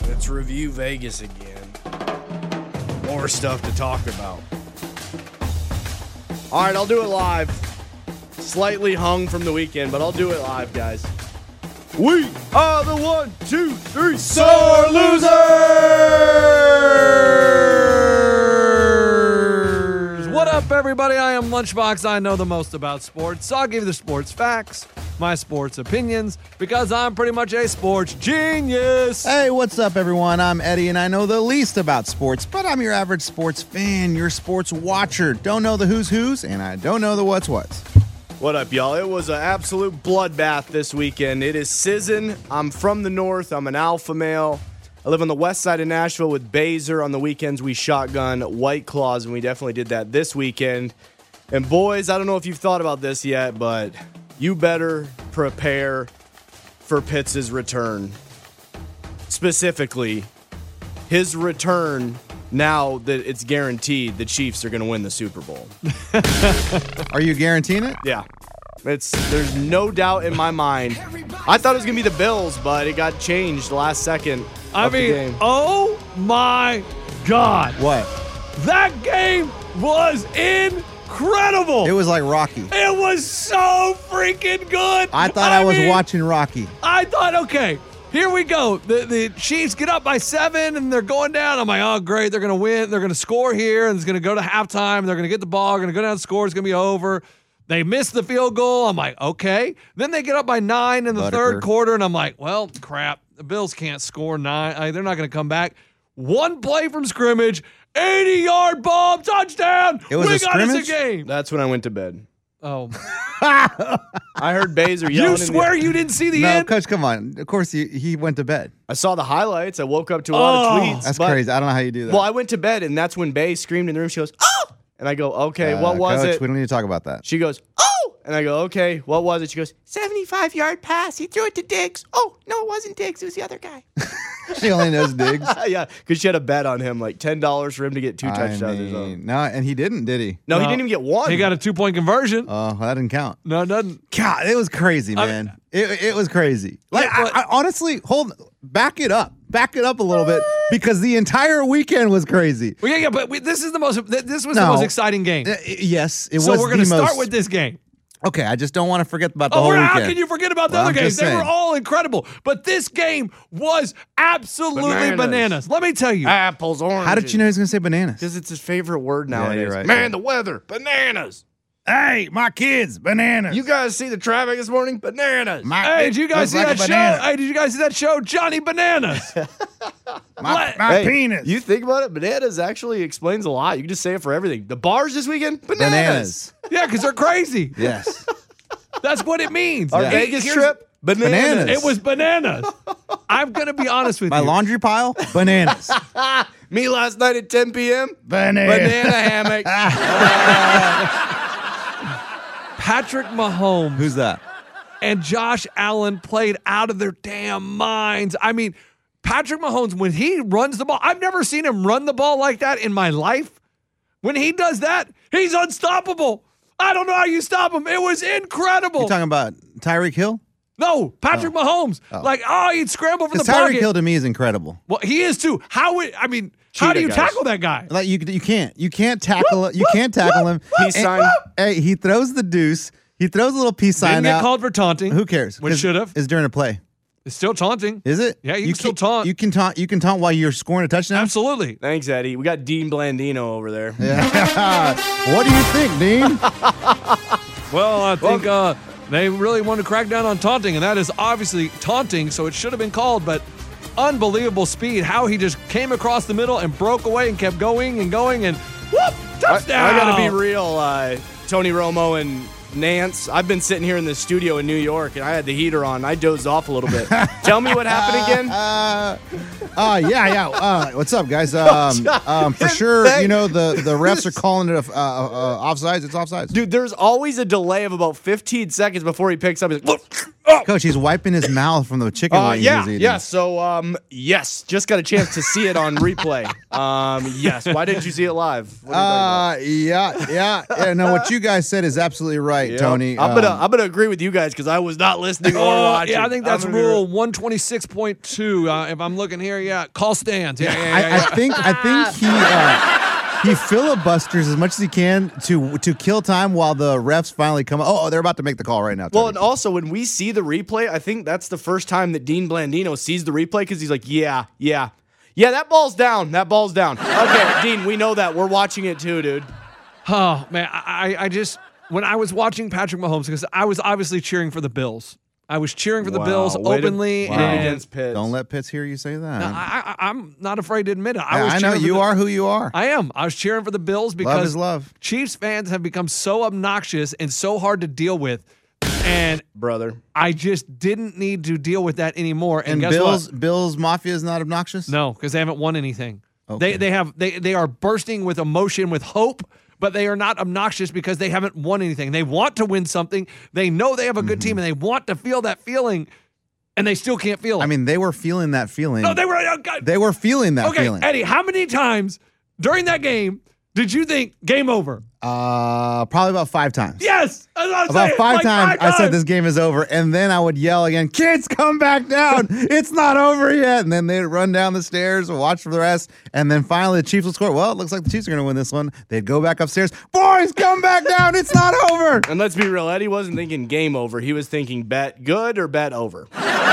Let's review Vegas again. More stuff to talk about. All right, I'll do it live. Slightly hung from the weekend, but I'll do it live, guys. We are the 1, 2, 3 sore losers! What up, everybody? I am Lunchbox. I know the most about sports. I'll give you the sports facts, my sports opinions, because I'm pretty much a sports genius. Hey, what's up, everyone? I'm Eddie, and I know the least about sports, but I'm your average sports fan, your sports watcher. Don't know the who's, and I don't know the what's. What up, y'all? It was an absolute bloodbath this weekend. It is sizzing. I'm from the north. I'm an alpha male. I live on the west side of Nashville with Baser. On the weekends, we shotgun White Claws, and we definitely did that this weekend. And boys, I don't know if you've thought about this yet, but you better prepare for Pitts' return. Specifically, his return now that it's guaranteed the Chiefs are going to win the Super Bowl. Are you guaranteeing it? Yeah. There's no doubt in my mind. I thought it was going to be the Bills, but it got changed last second of the game. Oh my God. What? That game was incredible. It was like Rocky. It was so freaking good. I thought I was watching Rocky. I thought, okay, here we go. The Chiefs get up by 7, and they're going down. I'm like, oh, great. They're going to win. They're going to score here, and it's going to go to halftime. They're going to get the ball. They're going to go down and score. It's going to be over. They missed the field goal. I'm like, okay. Then they get up by 9 in the third quarter, and I'm like, well, crap. The Bills can't score 9. They're not going to come back. One play from scrimmage, 80-yard bomb, touchdown. It was we a got us a scrimmage? game. That's when I went to bed. Oh. I heard Baser yelling. You swear you didn't see the No, end? Coach, come on. Of course, he went to bed. I saw the highlights. I woke up to a lot of tweets. That's but- crazy. I don't know how you do that. Well, I went to bed, and that's when Bae screamed in the room. She goes, oh! And I go, okay, what was Coach, it? we don't need to talk about that. She goes, oh! And I go, okay, what was it? She goes, 75-yard pass. He threw it to Diggs. Oh, no, it wasn't Diggs. It was the other guy. She only knows Diggs. Yeah, because she had a bet on him, like $10 for him to get 2 touchdowns or something. No, and he didn't, did he? No, he didn't even get one. He got a 2-point conversion. Oh, that didn't count. No, it doesn't. God, it was crazy, man. It was crazy. Like, I honestly, back it up. Back it up a little bit, because the entire weekend was crazy. Well, yeah, but this was the most exciting game. Yes, it was. So we're going to the most. start with this game. Okay, I just don't want to forget about the whole How weekend. can you forget about the Well, other I'm games? just They were saying. all incredible. But this game was absolutely bananas. Let me tell you. Apples, oranges. How did you know he was going to say bananas? Because it's his favorite word nowadays. you're right. Man, the weather. Bananas. Hey, my kids, bananas. You guys see the traffic this morning? Bananas. Hey, did you guys see that show? Hey, did you guys see that show, Johnny Bananas? my penis. You think about it, bananas actually explains a lot. You can just say it for everything. The bars this weekend? Bananas. Yeah, because they're crazy. Yes. That's what it means. Our Yeah. Vegas Here's- trip? Bananas. It was bananas. I'm going to be honest with My you. laundry pile, bananas. Me last night at 10 p.m. Bananas. Banana hammock. Patrick Mahomes Who's that? and Josh Allen played out of their damn minds. I mean, Patrick Mahomes, when he runs the ball, I've never seen him run the ball like that in my life. When he does that, he's unstoppable. I don't know how you stop him. It was incredible. You talking about Tyreek Hill? No, Patrick Mahomes. Like, he'd scramble from the Because Tyreek pocket. Hill to me is incredible. Well, he is too. How do Cheetah you guys. tackle that guy? Like you can't tackle you can't tackle him. Peace sign. Hey, he throws the deuce. He throws a little peace Didn't sign get out. called for taunting. Who cares? Which should have. Is during a play. It's still taunting. Is it? Yeah, you can still taunt. You can taunt. You can taunt while you're scoring a touchdown. Absolutely. Thanks, Eddie. We got Dean Blandino over there. Yeah. What do you think, Dean? Well, I think they really want to crack down on taunting, and that is obviously taunting, so it should have been called, but unbelievable speed, how he just came across the middle and broke away and kept going and whoop, touchdown. I got to be real. Tony Romo and Nance, I've been sitting here in the studio in New York, and I had the heater on. I dozed off a little bit. Tell me what happened again. Yeah. What's up, guys? For sure, you know the refs are calling it offsides. It's offsides. Dude, there's always a delay of about 15 seconds before he picks up. He's like, Coach, he's wiping his mouth from the chicken wings he's eating. Yeah. So, yes, just got a chance to see it on replay. Yes. Why didn't you see it live? What are you talking about? Yeah. No, what you guys said is absolutely right, Yep. Tony. I'm gonna agree with you guys because I was not listening or watching. Yeah, I think that's I'm gonna be rule 126.2. If I'm looking here, yeah. Call stands. Yeah. I think he filibusters as much as he can to kill time while the refs finally come. Oh, they're about to make the call right now. Well, and also when we see the replay, I think that's the first time that Dean Blandino sees the replay because he's like, yeah, that ball's down. Okay, Dean, we know that. We're watching it too, dude. Oh, man, I just, when I was watching Patrick Mahomes, because I was obviously cheering for the Bills. I was cheering for the Bills openly. And against Pitts. Don't let Pitts hear you say that. No, I'm not afraid to admit it. I know you are who you are. I am. I was cheering for the Bills because love is love. Chiefs fans have become so obnoxious and so hard to deal with. And brother, I just didn't need to deal with that anymore. And guess what? Bills Mafia is not obnoxious? No, because they haven't won anything. Okay. They are bursting with emotion, with hope, but they are not obnoxious because they haven't won anything. They want to win something. They know they have a good team, and they want to feel that feeling, and they still can't feel it. I mean, they were feeling that feeling. No, they were. They were feeling that feeling. Eddie, how many times during that game did you think game over? Probably about 5 times. Yes, about 5 times. I said this game is over, and then I would yell again, "Kids, come back down! It's not over yet!" And then they'd run down the stairs and watch for the rest. And then finally, the Chiefs would score. Well, it looks like the Chiefs are going to win this one. They'd go back upstairs. Boys, come back down! It's not over. And let's be real, Eddie wasn't thinking game over. He was thinking bet good or bet over.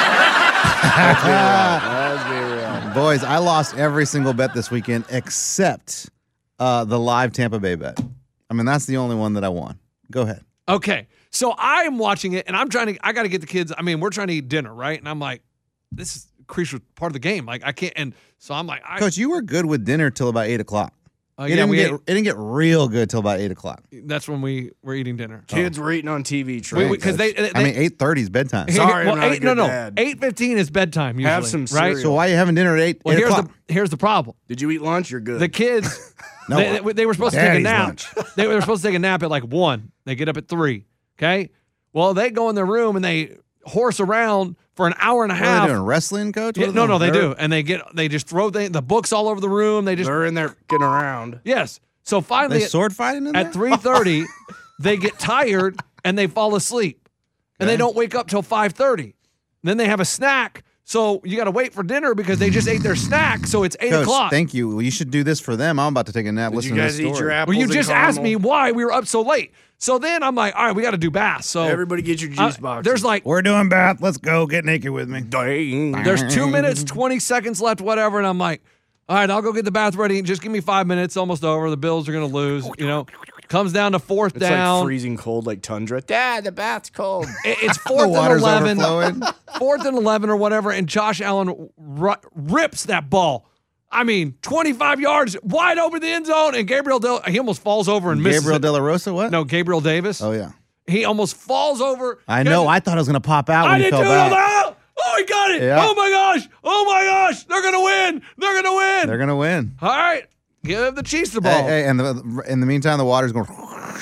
Let's be real. Boys, I lost every single bet this weekend except the live Tampa Bay bet. I mean, that's the only one that I won. Go ahead. Okay. So I am watching it, and I got to get the kids. I mean, we're trying to eat dinner, right? And I'm like, this is crucial part of the game. Like, I can't. And so I'm like, Coach, you were good with dinner till about 8 o'clock. It didn't get real good till about 8 o'clock. That's when we were eating dinner. Kids were eating on TV. Because they 8:30 is bedtime. Sorry, I'm not a good dad. 8:15 is bedtime usually. Have some right? cereal. So why are you having dinner at 8 o'clock? Here's the problem. Did you eat lunch? You're good. The kids, No, they were supposed to take a Daddy's nap. lunch. They were supposed to take a nap at like 1. They get up at 3. Okay. Well, they go in their room and they horse around for an hour and a half. What are they doing, wrestling, Coach? Yeah, no, they do. And they just throw the books all over the room. They're in there getting around. Yes. So finally, they sword fighting in there? At 3:30, they get tired and they fall asleep. And they don't wake up till 5:30. Then they have a snack. So you got to wait for dinner because they just ate their snack. So it's 8 Coach, o'clock. Thank you. Well, you should do this for them. I'm about to take a nap. Did you guys eat your apples? Well, you and just caramel? asked me why we were up so late. So then I'm like, all right, we got to do bath. So Everybody get your juice box. There's like, We're doing bath. Let's go. Get naked with me. there's 2 minutes, 20 seconds left, whatever. And I'm like, all right, I'll go get the bath ready. Just give me 5 minutes. Almost over. The Bills are going to lose. Comes down to fourth It's down. like freezing cold, like tundra. Dad, the bath's cold. It's The 4th and water's 11. overflowing. 4th and 11 or whatever, and Josh Allen rips that ball. I mean, 25 yards wide over the end zone, and he almost falls over and misses Gabriel it. De La Rosa, what? No, Gabriel Davis. Oh, yeah. He almost falls over. I know. I thought it was going to pop out when I he did fell too. back. Oh, he got it. Yeah. Oh, my gosh. Oh, my gosh. They're going to win. They're going to win. They're going to win. All right. Give the Chiefs the ball. Hey, and in the meantime, the water's going.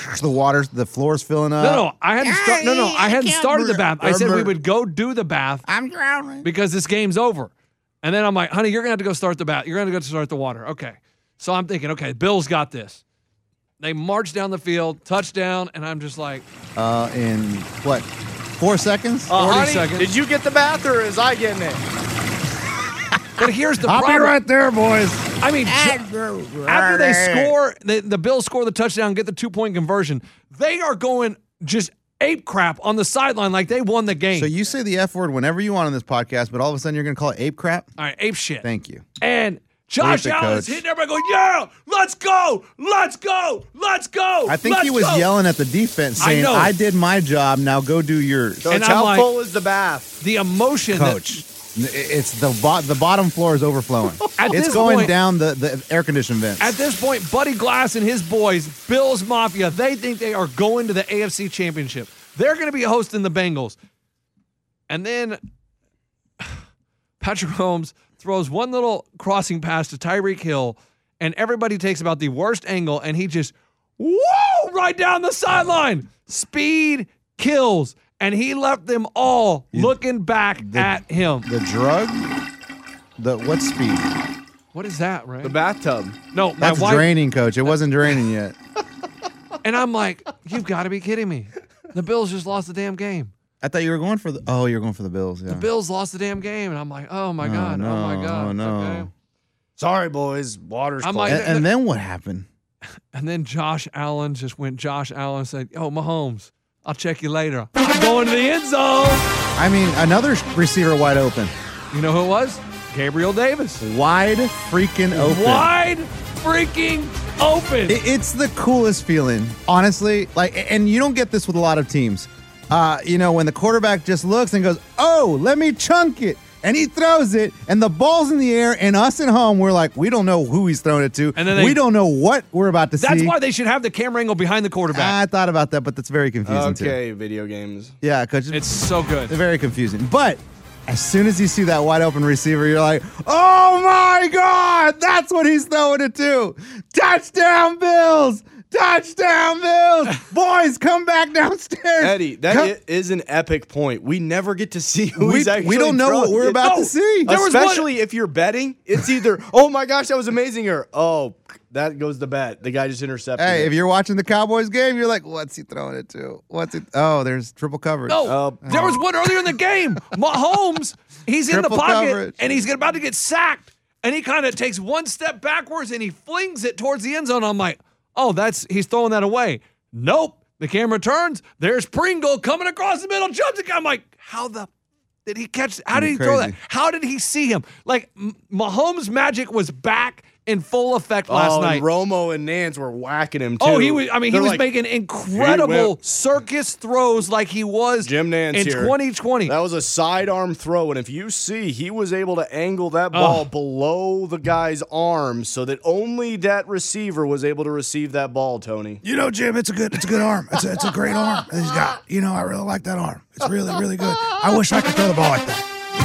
The floor's filling up. No, I hadn't I hadn't started the bath. I said we would go do the bath. I'm drowning. Because this game's over. And then I'm like, honey, you're going to have to go start the bath. You're going to go start the water. Okay. So I'm thinking, okay, Bills got this. They march down the field, touchdown, and I'm just like. In what? 4 seconds? 40 honey, seconds. Did you get the bath or is I getting it? But here's the I'll problem. be right there, boys. I mean, after they score, the Bills score the touchdown, get the 2-point conversion, they are going just ape crap on the sideline like they won the game. So you say the F word whenever you want on this podcast, but all of a sudden you're going to call it ape crap? All right, ape shit. Thank you. And Josh Allen is hitting everybody going, yeah, let's go, let's go, let's go. I think he was yelling at the defense saying, I did my job, now go do yours. So And how I'm full is the bath? The emotion. Coach, it's the bottom floor is overflowing. At It's this going point- down the air conditioned vents. At this point, Buddy Glass and his boys, Bills Mafia, they think they are going to the AFC Championship. They're going to be hosting the Bengals. And then Patrick Mahomes throws one little crossing pass to Tyreek Hill, and everybody takes about the worst angle, and he just, right down the sideline. Speed kills. And he left them all looking back at him. The drug? What speed? What is that, right? The bathtub. No, That's my wife. draining, Coach. It wasn't draining yet. And I'm like, you've got to be kidding me. The Bills just lost the damn game. I thought you were going for the. Oh, you were going for the Bills. Yeah. The Bills lost the damn game, and I'm like, oh my god, no, oh my god. oh, no. Okay. Sorry, boys. Water's I'm cold. like- And then what happened? And then Josh Allen said, "Oh, Mahomes, I'll check you later. I'm going to the end zone." I mean, another receiver wide open. You know who it was? Gabriel Davis. Wide freaking open. Wide freaking open. It's the coolest feeling, honestly. Like, and you don't get this with a lot of teams. When the quarterback just looks and goes, "Oh, let me chunk it," and he throws it, and the ball's in the air, and us at home, we're like, we don't know who he's throwing it to. And then we don't know what we're about to see. That's why they should have the camera angle behind the quarterback. I thought about that, but that's very confusing too. Okay, video games. Yeah, because It's so good. they're very confusing. But as soon as you see that wide open receiver, you're like, oh my God, that's what he's throwing it to. Touchdown, Bills! Touchdown, Bills! Boys, come back downstairs. Eddie, that is an epic point. We never get to see who he's actually we don't know what throwing. we're about to see. There was Especially if you're betting, it's either, oh my gosh, that was amazing, or oh, that goes the bet. The guy just intercepted Hey, it. if you're watching the Cowboys game, you're like, what's he throwing it to? Oh, there's triple coverage. No, there was one earlier in the game. Mahomes, he's in the Triple pocket, coverage. and he's about to get sacked, and he kind of takes one step backwards, and he flings it towards the end zone. I'm like, oh, he's throwing that away. Nope. The camera turns. There's Pringle coming across the middle, jumps it. I'm like, how did he catch? How did he throw that? How did he see him? Like, Mahomes' magic was back in full effect last night. And Romo and Nance were whacking him too. Oh, he was They're like, making incredible circus throws like he was Jim Nance in here. 2020. That was a sidearm throw, and if you see, he was able to angle that ball below the guy's arm so that only that receiver was able to receive that ball, Tony. You know, Jim, it's a good arm. It's a great arm that he's got. You know, I really like that arm. It's really, really good. I wish I could throw the ball like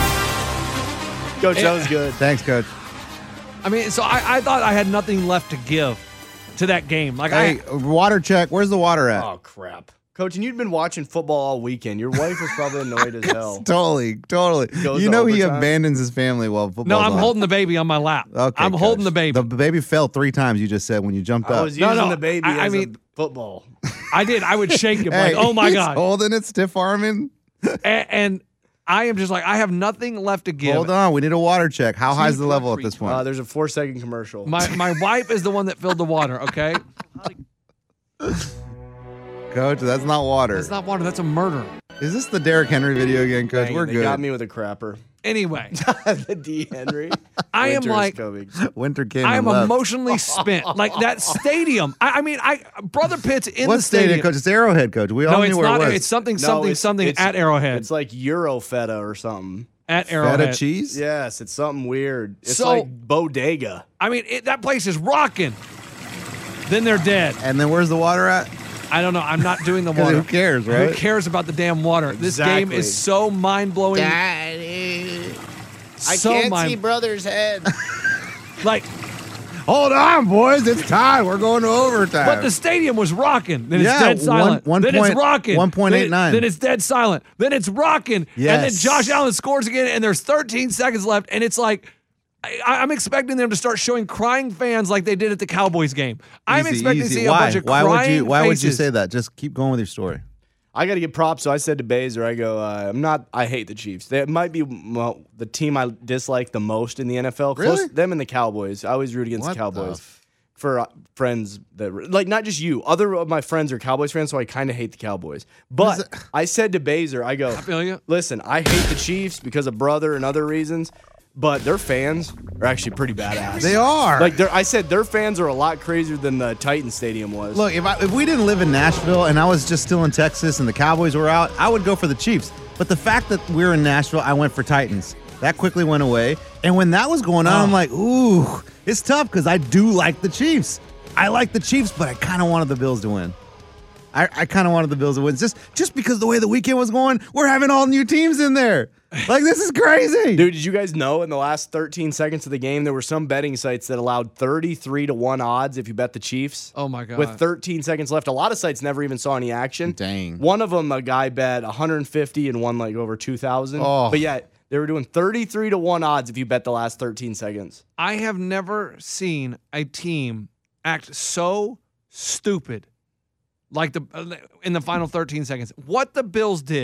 that. Coach, that was good. Thanks, Coach. I mean, so I thought I had nothing left to give to that game. Like, Hey, water check. Where's the water at? Oh, crap. Coach, and you'd been watching football all weekend. Your wife was probably annoyed as hell. Totally. Goes You know he overtime. abandons his family while football. no, I'm holding the baby on my lap. Okay, I'm holding Coach. the baby. The baby fell 3 times. You just said when you jumped I up. was using no, the baby I as mean- a football. I did. I would shake him Hey, like, oh my he's God. holding it, stiff arming. And I am just like, I have nothing left to give. Hold on, we need a water check. How high is the level at this point? There's a 4-second commercial. My wife is the one that filled the water, okay? Coach, that's not water. That's not water. That's a murder. Is this the Derrick Henry video again, Coach? Dang, We're they good. got me with a crapper. Anyway, The D. Henry. I am Winter is like, coming. Winter came I and am left. emotionally spent. Like that stadium. I mean, Brother Pitt's in What the stadium. Coach? It's Arrowhead, Coach. We all No, knew it's where not. it was. It's something, No, something it's- at Arrowhead. It's like Euro feta or something. At Arrowhead. Feta cheese? Yes, it's something weird. It's So- like bodega. I mean, that place is rocking. Then they're dead. And then where's the water at? I don't know. I'm not doing the 'Cause water. who cares, right? Who cares about the damn water? This game Exactly. is so mind blowing. Daddy, I So can't mind- see brother's head. Like, Hold on, boys. It's time. We're going to overtime. but the stadium was rocking. Then it's Yeah, dead silent. one then point- it's rocking. 1.89. Then it's dead silent. Then it's rocking. And then Yes. Josh Allen scores again, and there's 13 seconds left, and it's like. I'm expecting them to start showing crying fans like they did at the Cowboys game. I'm Easy, expecting to easy. see a bunch of Why crying would you faces. say that? Just keep going with your story. I got to give props. So I said to Baser, I go, I hate the Chiefs. They might be the team I dislike the most in the NFL. Really? Close, them and the Cowboys. I always root against What the Cowboys. the For friends that, like, not just you. Other of my friends are Cowboys fans, so I kind of hate the Cowboys. But I said to Baser, I go, feel you. listen, I hate the Chiefs because of brother and other reasons, but their fans are actually pretty badass. They are. Like, I said their fans are a lot crazier than the Titan Stadium was. Look, if we didn't live in Nashville and I was just still in Texas and the Cowboys were out, I would go for the Chiefs. But the fact that we're in Nashville, I went for Titans. That quickly went away. And when that was going on, I'm like, ooh, it's tough because I do like the Chiefs. I like the Chiefs, but I kind of wanted the Bills to win. I kind of wanted the Bills to win. Just because the way the weekend was going, we're having all new teams in there. Like, this is crazy. Dude, did you guys know in the last 13 seconds of the game, there were some betting sites that allowed 33-1 odds if you bet the Chiefs? Oh, my God. With 13 seconds left. A lot of sites never even saw any action. Dang. One of them, a guy bet 150 and won like over 2,000. Oh. But yeah, they were doing 33-1 odds if you bet the last 13 seconds. I have never seen a team act so stupid like in the final 13 seconds. What the Bills did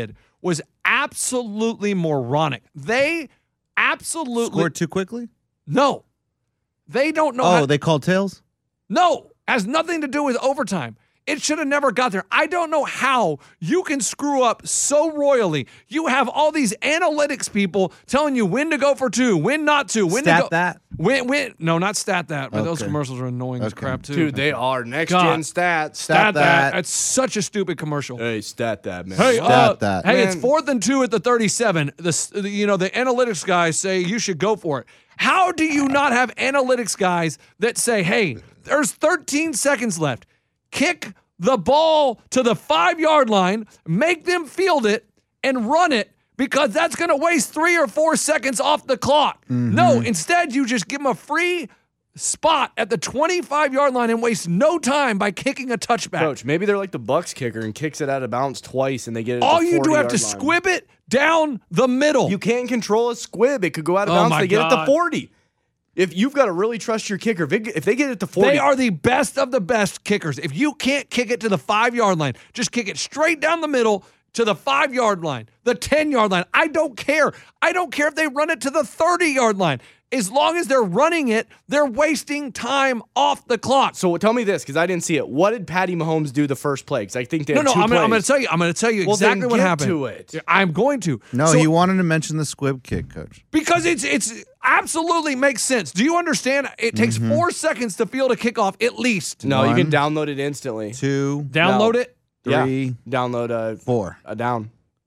was absolutely moronic. They absolutely Scored too quickly? no. They don't know. Oh, they called tails? No, has nothing to do with overtime. It should have never got there. I don't know how you can screw up so royally. You have all these analytics people telling you when to go for two, when not to, when Stat to go. that? When, no, not stat that, but those Okay. commercials are annoying as Okay. crap too. Dude, they are. Next God. gen stats. stat that. that. That's such a stupid commercial. Hey, stat that, man. Hey, Stat that. Hey, it's Man. 4th and 2 at the 37. The analytics guys say you should go for it. How do you not have analytics guys that say, hey, there's 13 seconds left. Kick the ball to the 5-yard line, make them field it, and run it because that's going to waste 3 or 4 seconds off the clock. No, instead, you just give them a free spot at the 25-yard line and waste no time by kicking a touchback. Coach, maybe they're like the Bucks kicker and kicks it out of bounds twice and they get it. All at the you do have to 40-yard line. squib it down the middle. You can't control a squib. It could go out of Oh bounds. my They get it to God. 40. If you've got to really trust your kicker, if they get it to 40, They are the best of the best kickers. If you can't kick it to the 5-yard line, just kick it straight down the middle to the 5-yard line, the 10-yard line. I don't care. I don't care if they run it to the 30-yard line. As long as they're running it, they're wasting time off the clock. So tell me this, because I didn't see it. What did Patty Mahomes do the first play? Because I think they had No, two I'm going to plays. tell you. I'm going to tell you Well, then exactly what get happened. to it. I'm going to. No, So- you wanted to mention the squib kick, Coach. because it's absolutely makes sense. Do you understand? It takes 4 seconds to field a kickoff at least. No, you can One. download it instantly. 2, Download No. it. 3, Yeah. Download 4. a down.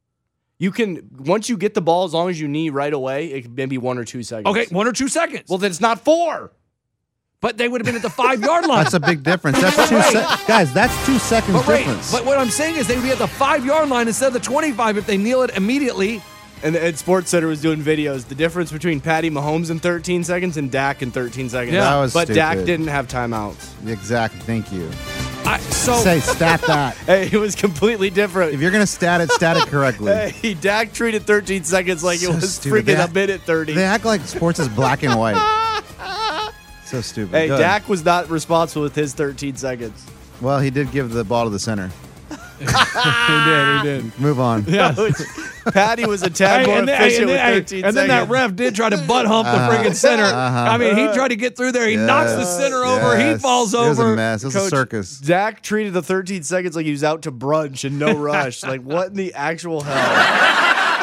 You can, once you get the ball, as long as you knee right away, it may be 1 or 2 seconds. Okay, 1 or 2 seconds. Well, then it's not 4. But they would have been at the 5-yard line. That's a big difference. That's guys, that's 2 seconds But wait, difference. but what I'm saying is they would be at the 5-yard line instead of the 25 if they kneel it immediately. And Sports Center was doing videos. The difference between Patty Mahomes in 13 seconds and Dak in 13 seconds. Yeah. That was but Dak stupid. didn't have timeouts. Exactly. Thank you. So Say stat that. Hey, it was completely different. If you're gonna stat it correctly. Hey, Dak treated 13 seconds like So it was stupid. freaking a minute 30. They act like sports is black and white. So stupid. Hey, Go ahead. Dak was not responsible with his 13 seconds. Well, he did give the ball to the center. he did. Move on. Patty was a tad more efficient with 13 seconds. and then that ref did try to butt hump the freaking center. I mean, he tried to get through there. He knocks the center over. He Yes. falls It was over. a mess. It was Coach, a circus. Dak treated the 13 seconds like he was out to brunch and no rush. Like, what in the actual hell?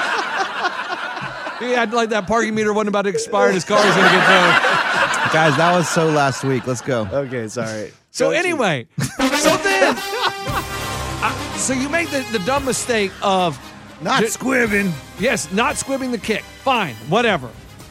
He had like that parking meter wasn't about to expire and his car was going to get towed. Guys, that was so last week. Let's go. Okay, sorry. So Coach, anyway, so then, so you make the dumb mistake of Not Ju- squibbing. yes, not squibbing the kick. Fine, whatever.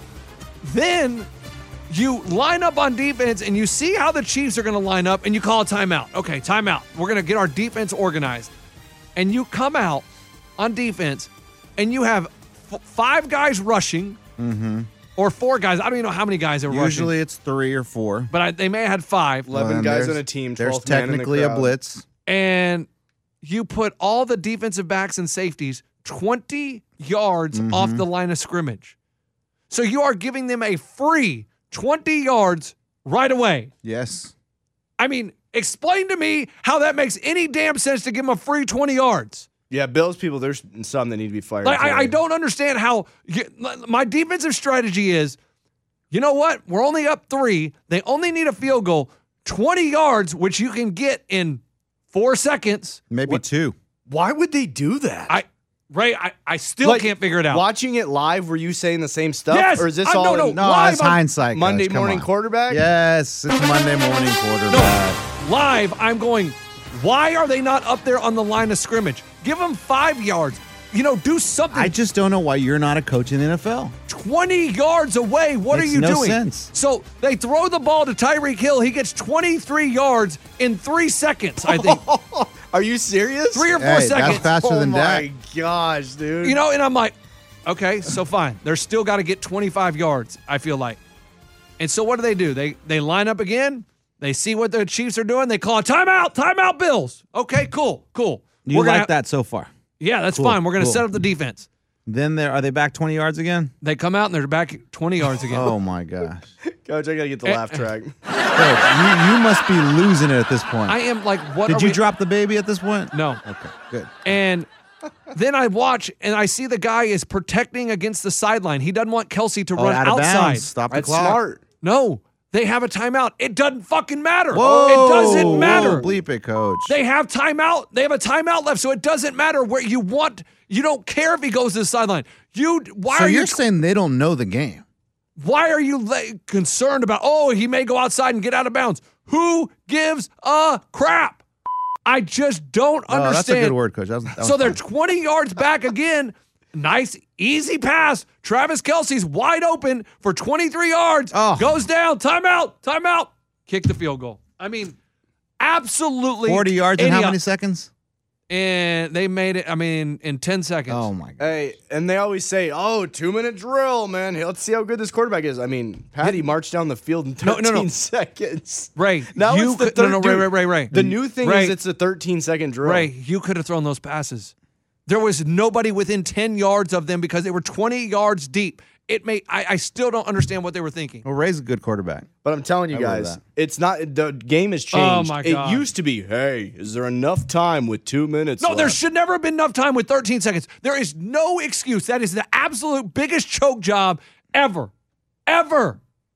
Then you line up on defense and you see how the Chiefs are going to line up and you call a timeout. Okay, timeout. We're going to get our defense organized. And you come out on defense and you have 5 guys rushing or 4 guys. I don't even know how many guys are rushing. Usually it's 3 or 4. But they may have had 5. 11 And guys there's- on a team, There's 12th man in the technically a crowd. blitz. And you put all the defensive backs and safeties 20 yards off the line of scrimmage. So you are giving them a free 20 yards right away. Yes. I mean, explain to me how that makes any damn sense to give them a free 20 yards. Yeah, Bills people, there's some that need to be fired. Like, I today. don't understand how my defensive strategy is, you know what? We're only up 3. They only need a field goal, 20 yards, which you can get in 4 seconds. Maybe 2. Why would they do that? I still can't figure it out. Watching it live, were you saying the same stuff? Yes! Or is this I- all no, in No, Live it's on hindsight. guys. Monday Come morning on. quarterback? Yes, it's Monday morning quarterback. Live, I'm going, why are they not up there on the line of scrimmage? Give them 5 yards. Do something. I just don't know why you're not a coach in the NFL. 20 yards away. What Makes are you no doing? sense. So they throw the ball to Tyreek Hill. He gets 23 yards in 3 seconds, I think. Are you serious? 3 or 4 Hey, seconds. that's faster Oh than my Dak. gosh, dude. And I'm like, okay, so fine. They're still got to get 25 yards, I feel like. And so what do? They line up again. They see what the Chiefs are doing. They call a timeout, Bills. Okay, cool. You We're gonna like that so far? Yeah, that's Cool, fine. We're going to cool. set up the defense. Then are they back 20 yards again? They come out and they're back 20 yards again. Oh my gosh. Coach, I got to get the laugh track. Coach, you must be losing it at this point. I am like, what Did are you we- drop the baby at this point? No. Okay, good. And Then I watch and I see the guy is protecting against the sideline. He doesn't want Kelsey to Oh, run out of outside. bounds. Stop the That's clock. smart. No, they have a timeout. It doesn't fucking matter. Whoa, It doesn't matter. Whoa, bleep it, coach. They have timeout. They have a timeout left, so it doesn't matter where you want. You don't care if he goes to the sideline. Why So are you? you're saying they don't know the game? Why are you concerned about? Oh, he may go outside and get out of bounds. Who gives a crap? I just don't Oh, understand. that's a good word, coach. That was So they're fine. 20 yards back again. Nice, easy pass. Travis Kelsey's wide open for 23 yards. Oh. Goes down. Timeout. Kick the field goal. I mean, absolutely 40 yards in how idiot. many seconds? And they made it, in 10 seconds. Oh, my God. Hey, and they always say, 2-minute drill, man. Hey, let's see how good this quarterback is. I mean, Patty marched down the field in 13 seconds. Ray, Now you it's the could, third. no, Ray. The new thing Ray, is it's a 13-second drill. Ray, you could have thrown those passes. There was nobody within 10 yards of them because they were 20 yards deep. I still don't understand what they were thinking. Well, Ray's a good quarterback. But I'm telling you I believe guys, that. it's not. The game has changed. Oh, my God. It used to be, hey, is there enough time with 2 minutes No, left? there should never have been enough time with 13 seconds. There is no excuse. That is the absolute biggest choke job ever. Ever.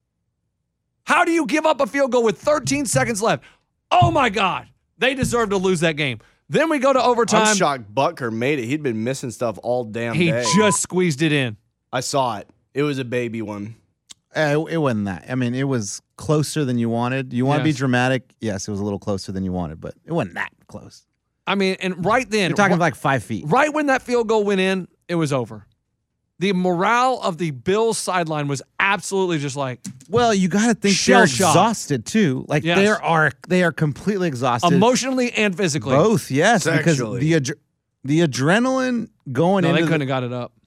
How do you give up a field goal with 13 seconds left? Oh, my God. They deserve to lose that game. Then we go to overtime. I'm shocked Butker made it. He'd been missing stuff all damn He day. just squeezed it in. I saw it. It was a baby one. It wasn't that. I mean, it was closer than you wanted. You want to be Yes. dramatic? Yes, it was a little closer than you wanted, but it wasn't that close. And right then, You're talking like 5 feet. right when that field goal went in, it was over. The morale of the Bills sideline was absolutely just like Well, you got to think they're Shell-shocked. exhausted too. Like Yes. they are completely exhausted. emotionally and physically. Both, yes, Sexually. because the adrenaline going No, they into couldn't have got it up.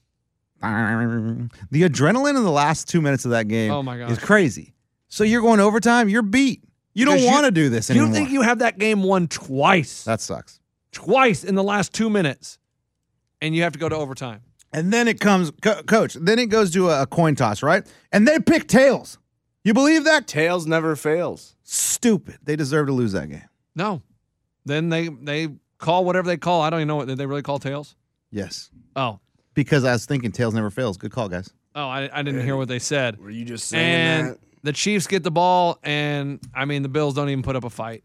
the adrenaline in the last 2 minutes of that game Oh, my gosh. is crazy. So you're going overtime, you're beat. You don't Because want to do this anymore. You think you have that game won twice. That sucks. Twice in the last 2 minutes. And you have to go to overtime. And then it comes, coach. Then it goes to a coin toss, right? And they pick tails. You believe that? Tails never fails. Stupid. They deserve to lose that game. No. Then they call whatever they call. I don't even know what did they really call tails? Yes, Oh. because I was thinking tails never fails. Good call, guys. Oh, I didn't hear what they said. Were you just saying And that? the Chiefs get the ball, and the Bills don't even put up a fight.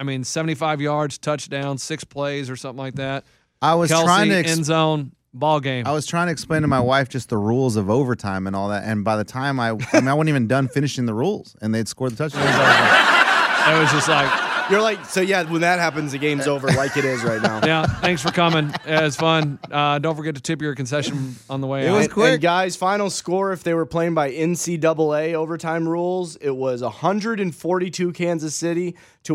75 yards, touchdown, 6 plays or something like that. I was Kelsey, trying to end zone, ball game. I was trying to explain to my wife just the rules of overtime and all that. And by the time I wasn't even done finishing the rules, and they'd scored the touchdown. I was like, It was just like, You're like, so yeah, when that happens, the game's over like it is right now. yeah, thanks for coming. It was fun. Don't forget to tip your concession on the way It out. was And, quick. and guys, final score, if they were playing by NCAA overtime rules, it was 142 Kansas City to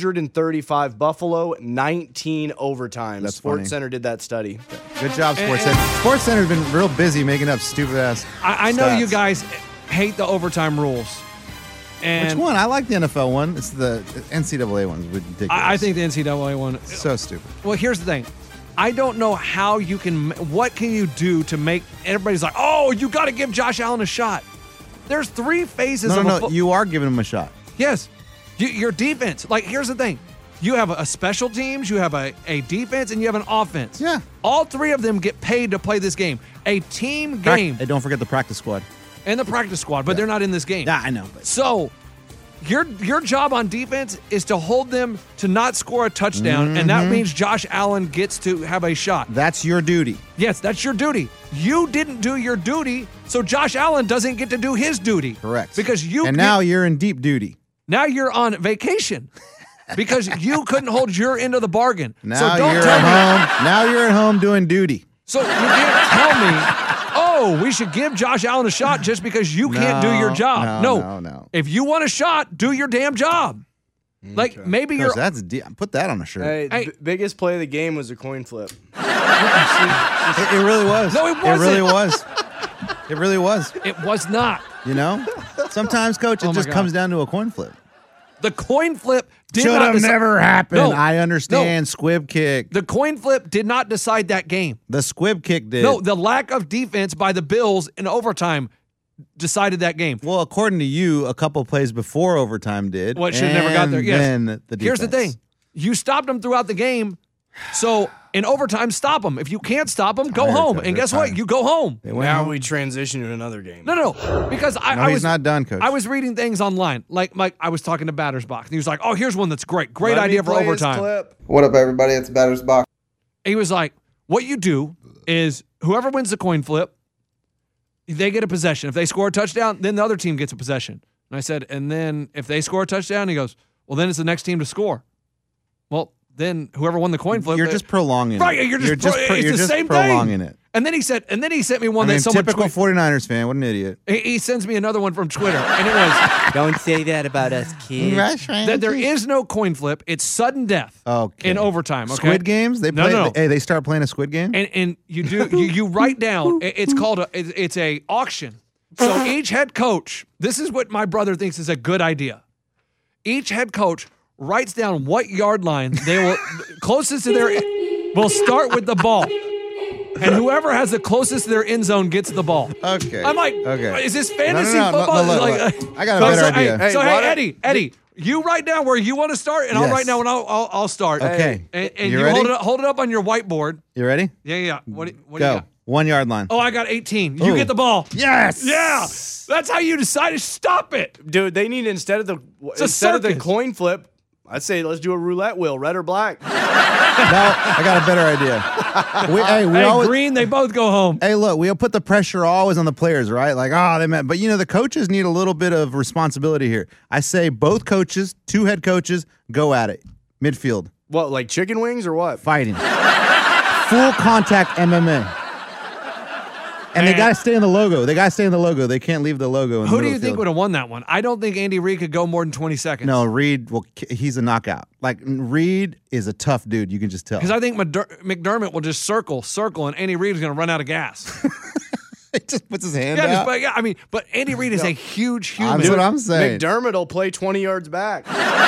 135 Buffalo, 19 overtimes. That's Sports funny. Center did that study. good job, Sports Center. Sports Center's been real busy making up stupid ass. I know stats. you guys hate the overtime rules. And Which one? I like the NFL one. It's the NCAA one. It's ridiculous. I think the NCAA one. so stupid. Well, here's the thing. I don't know how you can. What can you do to make everybody's like, oh, you got to give Josh Allen a shot? There's 3 phases of a No. You are giving them a shot. Yes. Your defense. Like, here's the thing. You have a special teams, you have a defense, and you have an offense. Yeah. All 3 of them get paid to play this game. A team game Hey, don't forget the practice squad. and the practice squad, but they're not in this game. Yeah, I know. But So your job on defense is to hold them to not score a touchdown, and that means Josh Allen gets to have a shot. that's your duty. Yes, that's your duty. You didn't do your duty, so Josh Allen doesn't get to do his duty. Correct. Because you And now you're in deep duty. now you're on vacation because you couldn't hold your end of the bargain. Now so don't you're tell me. at home. Now you're at home doing duty. So you can't tell me, oh, we should give Josh Allen a shot just because you can't do your job. No. If you want a shot, do your damn job. Like maybe Coach, you're. that's deep. Put that on a shirt. Hey, Hey. biggest play of the game was a coin flip. It really was. No, it It really wasn't. was. It really was. It was not. You know, sometimes, Coach, it Oh my just God. comes down to a coin flip. The coin flip did Should not have never happened. No. I understand. Squib kick. The coin flip did not decide that game. The squib kick did. No, the lack of defense by the Bills in overtime decided that game. Well, according to you, a couple plays before overtime did. Well, it should have never got there. Yes. Then the Here's the defense. thing. You stopped them throughout the game, So in overtime, stop them. If you can't stop them, go home. And guess what? You go home. Now we transition to another game. No, because he's not done, Coach. I was reading things online. Like I was talking to Batter's Box. And he was like, oh, here's one that's great. Great Let me idea for play his overtime. clip. What up, everybody? It's Batter's Box. He was like, what you do is whoever wins the coin flip, they get a possession. If they score a touchdown, then the other team gets a possession. And I said, and then if they score a touchdown, he goes, well, then it's the next team to score. Well, then whoever won the coin flip. You're just prolonging right, it. You're just same prolonging thing. it. And then he sent me one that someone typical 49ers fan. What an idiot. He sends me another one from Twitter, and it was Don't say that about us, kids. that there is no coin flip. It's sudden death in overtime. Okay? Squid Games? They play. No. Hey, they start playing a Squid Game? And you do you write down. It's called it's a auction. So each head coach. This is what my brother thinks is a good idea. Each head coach writes down what yard line they will closest to their will start with the ball. And whoever has the closest to their end zone gets the ball. Okay. I'm like, okay. is this fantasy No, football? look. I got a better idea. Hey, Eddie, you write down where you want to start, and I'll Yes. write down when I'll start. Okay. And You you ready? hold it up on your whiteboard. You ready? Yeah. What do you Go. got? 1 yard line. Oh, I got 18. You Ooh. get the ball. Yes. Yeah. That's how you decided. Stop it. Dude, they need instead of the circus. coin flip, I'd say let's do a roulette wheel, red or black. No, I got a better idea. We always, green, they both go home. Hey, look, we'll put the pressure always on the players, right? Like, they meant, but the coaches need a little bit of responsibility here. I say both coaches, 2 head coaches, go at it. Midfield. What, like chicken wings or what? Fighting. Full contact MMA. And they got to stay in the logo. They can't leave the logo in the Who do middle you of the think field. would have won that one? I don't think Andy Reid could go more than 20 seconds. No, Reed, he's a knockout. Like, Reed is a tough dude. You can just tell. Because I think McDermott will just circle, and Andy Reid is going to run out of gas. He just puts his hand out. But Andy Reid is a huge human. That's what I'm saying. McDermott will play 20 yards back.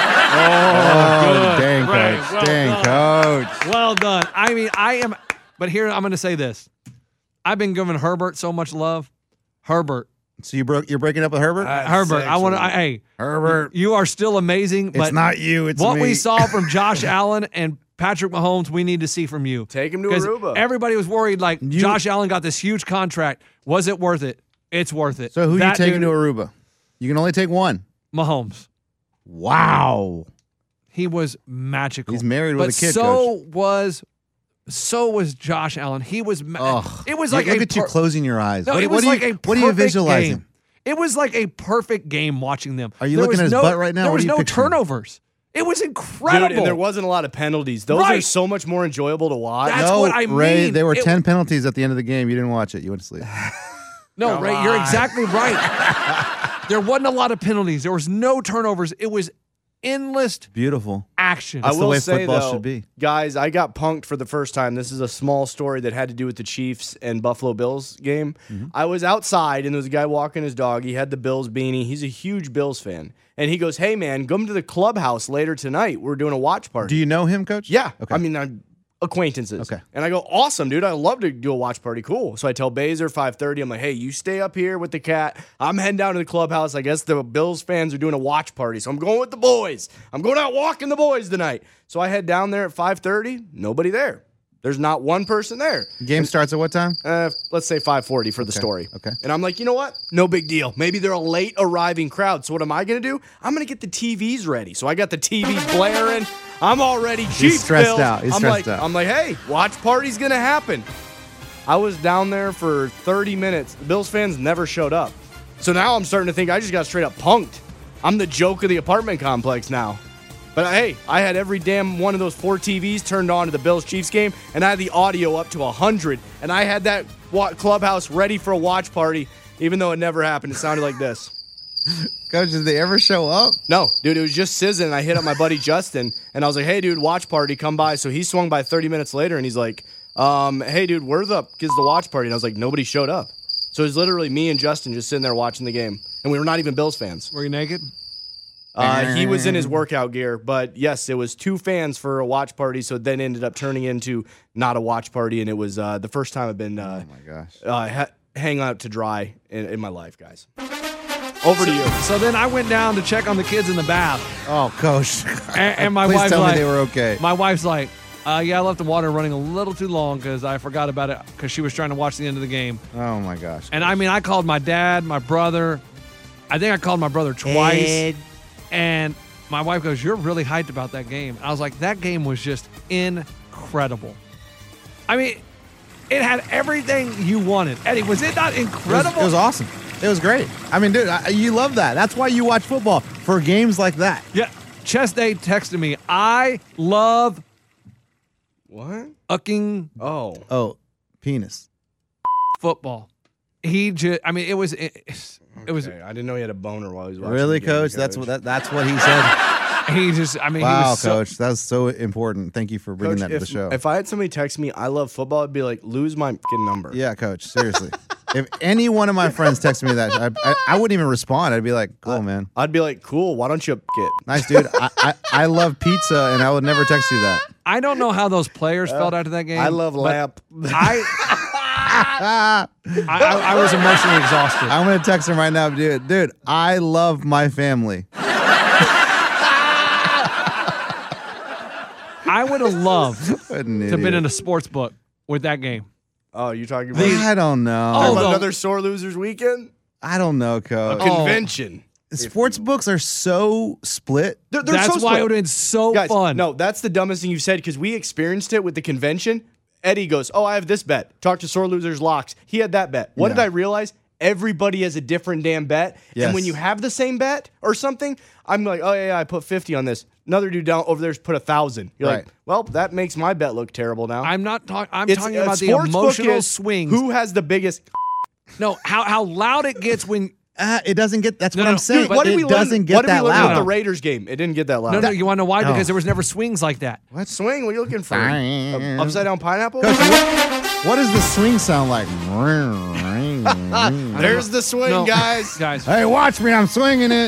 Oh, dang, Right, coach. well Dang, coach. Well done. But here I'm going to say this. I've been giving Herbert so much love. Herbert. So you're breaking up with Herbert? Herbert. Hey, Herbert. you are still amazing. But It's not you, it's what me. we saw from Josh Allen and Patrick Mahomes, we need to see from you. Take him to 'Cause Aruba. Everybody was worried, Josh Allen got this huge contract. Was it worth it? It's worth it. So who That you taking dude, to Aruba? You can only take one. Mahomes. Wow. He was magical. He's married with but a kid, so was Josh Allen. He was. It was like look at you closing your eyes. No, what, it what was do like you, a what are you perfect visualizing? game. It was like a perfect game watching them. Are you There looking was at his butt right now? There What was are you no picturing? turnovers. It was incredible. Dude, and there wasn't a lot of penalties. Those are Right. so much more enjoyable to watch. That's no, what I Ray, mean. there were It- 10 penalties at the end of the game. You didn't watch it. You went to sleep. No, Ray, you're exactly right. There wasn't a lot of penalties. There was no turnovers. It was endless Beautiful. action. I That's the will way say, football though, should be. guys, I got punked for the first time. This is a small story that had to do with the Chiefs and Buffalo Bills game. Mm-hmm. I was outside, and there was a guy walking his dog. He had the Bills beanie. He's a huge Bills fan. And he goes, hey, man, come to the clubhouse later tonight. We're doing a watch party. Do you know him, Coach? Yeah. Okay. I mean, I'm acquaintances. Okay. And I go, awesome, dude. I'd love to do a watch party. Cool. So I tell Baser 5:30. I'm like, hey, you stay up here with the cat. I'm heading down to the clubhouse. I guess the Bills fans are doing a watch party. So I'm going with the boys. I'm going out walking the boys tonight. So I head down there at 5:30. Nobody there. There's not one person there. Game starts at what time? Let's say 5:40 for the story. Okay. And I'm like, you know what? No big deal. Maybe they're a late arriving crowd. So what am I going to do? I'm going to get the TVs ready. So I got the TVs blaring. I'm already Chiefs stressed Bills. out. He's stressed out. I'm like, hey, watch party's going to happen. I was down there for 30 minutes. The Bills fans never showed up. So now I'm starting to think I just got straight up punked. I'm the joke of the apartment complex now. But hey, I had every damn one of those 4 TVs turned on to the Bills-Chiefs game, and I had the audio up to 100, and I had that clubhouse ready for a watch party, even though it never happened. It sounded like this. Coach, did they ever show up? No, dude, it was just sizzling. I hit up my buddy Justin, and I was like, hey, dude, watch party, come by. So he swung by 30 minutes later, and he's like, hey, dude, where's the watch party? And I was like, nobody showed up. So it was literally me and Justin just sitting there watching the game, and we were not even Bills fans. Were you naked? He was in his workout gear, but yes, it was 2 fans for a watch party, so it then ended up turning into not a watch party, and it was the first time I've been Oh my gosh. hang out to dry in my life, guys. Over to you. So then I went down to check on the kids in the bath, Oh, Coach. and my Please wife's tell like, me they were okay. my wife's like, Yeah, I left the water running a little too long because I forgot about it because she was trying to watch the end of the game. Oh, my gosh. And I mean, I called my dad, my brother. I think I called my brother twice. Ed. And my wife goes, "You're really hyped about that game." I was like, that game was just incredible. I mean, it had everything you wanted. Eddie, was it not incredible? It was awesome. It was great. I mean, dude, you love that. That's why you watch football, for games like that. Yeah. Chess Day texted me, "I love What? fucking Oh. Penis. football." He just, I mean, it was. Okay, I didn't know he had a boner while he was watching. Really, the game, Coach? That's what he said. He just, I mean, he Wow, was Coach. That's so important. Thank you for bringing Coach, that to the show. if I had somebody text me, "I love football," I'd be like, "Lose my fucking number." Yeah, Coach. Seriously. If any one of my friends texted me that, I wouldn't even respond. I'd be like, "Cool, man. I'd be like, "Cool. Why don't you get?" Nice, dude. I love pizza, and I would never text you that." I don't know how those players felt after that game. I love but lamp. I was emotionally exhausted. I'm gonna text him right now, dude. Dude, I love my family. I would have loved What an to have been idiot. in a sports book with that game. Oh, you talking about, I don't know. Oh, the- another sore losers weekend? I don't know, Coach. Convention. Sports books are so split. They're That's so why split. it would have been so Guys, fun. no, that's the dumbest thing you said because we experienced it with the convention. Eddie goes, "Oh, I have this bet. Talk to Sore Losers Locks." He had that bet. What did I realize? Everybody has a different damn bet. Yes. And when you have the same bet or something, I'm like, "Oh, yeah, I put 50 on this." Another dude down over there's put 1,000. You're Right. like, "Well, that makes my bet look terrible now." I'm not talking. I'm It's- talking a about the sports book emotional is swings. Who has the biggest? No, how loud it gets when. It doesn't get. That's No, what no, I'm saying. dude, But what did it we learn? doesn't get What did that we learn loud. with the Raiders game? It didn't get that loud. No, you want to know why? No. Because there was never swings like that. What? Swing? What are you looking for? Fine. Upside down pineapple? Coach, what does the swing sound like? There's the swing, No. guys. Guys, Hey, watch me! I'm swinging it.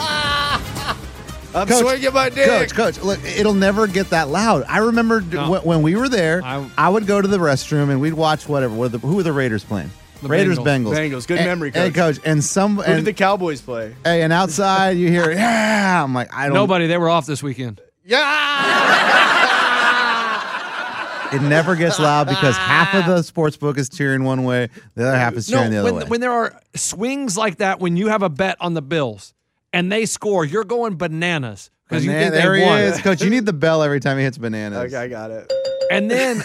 I'm Coach, swinging my dick. Coach, look, it'll never get that loud. I remember No. when we were there, I- I would go to the restroom and we'd watch whatever. Who were the Raiders playing? The Raiders, Bengals. Bengals. Good And- memory, Hey, Coach. Coach, and Who did the Cowboys play? hey, and outside you hear, yeah. I'm like, I don't. nobody. They were off this weekend. It never gets loud because half of the sports book is cheering one way, the other half is cheering the other way. when there are swings like that, when you have a bet on the Bills and they score, you're going bananas because you think there they he won. is, Coach. You need the bell every time he hits bananas. Okay, I got it. And then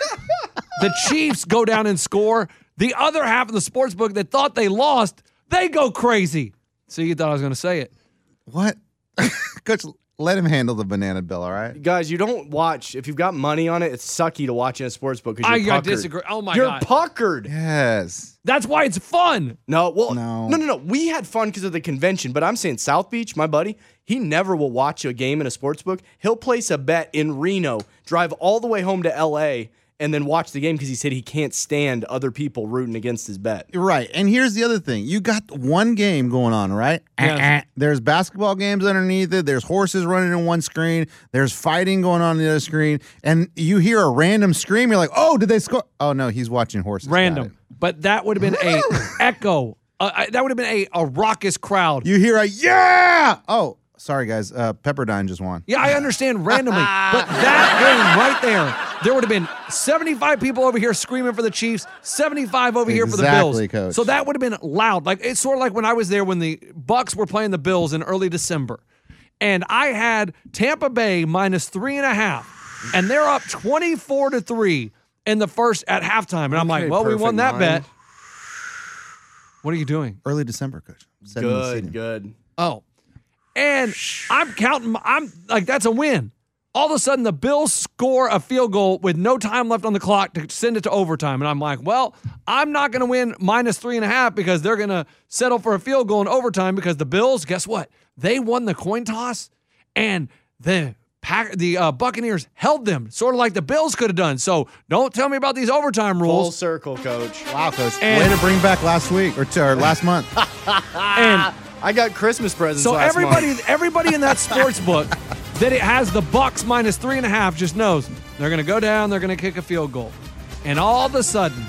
the Chiefs go down and score. The other half of the sports book that thought they lost, they go crazy. So you thought I was going to say it. What? Coach, let him handle the banana bill, all right? Guys, you don't watch. If you've got money on it, it's sucky to watch in a sports book because you're I puckered. disagree. Oh, my You're God. puckered. Yes. That's why it's fun. No, well, No. no. We had fun because of the convention, but I'm saying South Beach, my buddy, he never will watch a game in a sports book. He'll place a bet in Reno, drive all the way home to L.A., and then watch the game because he said he can't stand other people rooting against his bet. Right. And here's the other thing. You got one game going on, right? Yes. There's basketball games underneath it. There's horses running in one screen. There's fighting going on in the other screen. And you hear a random scream. You're like, oh, did they score? Oh, no, he's watching horses. Got Random. it. But that would have been a echo. That would have been a raucous crowd. You hear a, yeah! Oh, sorry, guys. Pepperdine just won. Yeah, I understand randomly, but that game right there would have been 75 people over here screaming for the Chiefs, 75 over here for the Bills. Exactly, Coach. So that would have been loud. Like it's sort of like when I was there when the Bucks were playing the Bills in early December, and I had Tampa Bay minus 3.5, and they're up 24-3 in the first at halftime, and I'm like, Okay, well, we won that perfect bet. What are you doing? Early December, Coach. Setting the seating. Good. Oh. And I'm counting, I'm like, that's a win. All of a sudden, the Bills score a field goal with no time left on the clock to send it to overtime. And I'm like, well, I'm not going to win minus 3.5 because they're going to settle for a field goal in overtime because the Bills, guess what? They won the coin toss and the Buccaneers held them, sort of like the Bills could have done. So don't tell me about these overtime Full rules. circle, Coach. Wow, Coach. And- Way to bring back last week or last month. And I got Christmas presents so last month. everybody in that sports book that it has the Bucks minus 3.5 just knows they're going to go down, they're going to kick a field goal. And all of a sudden,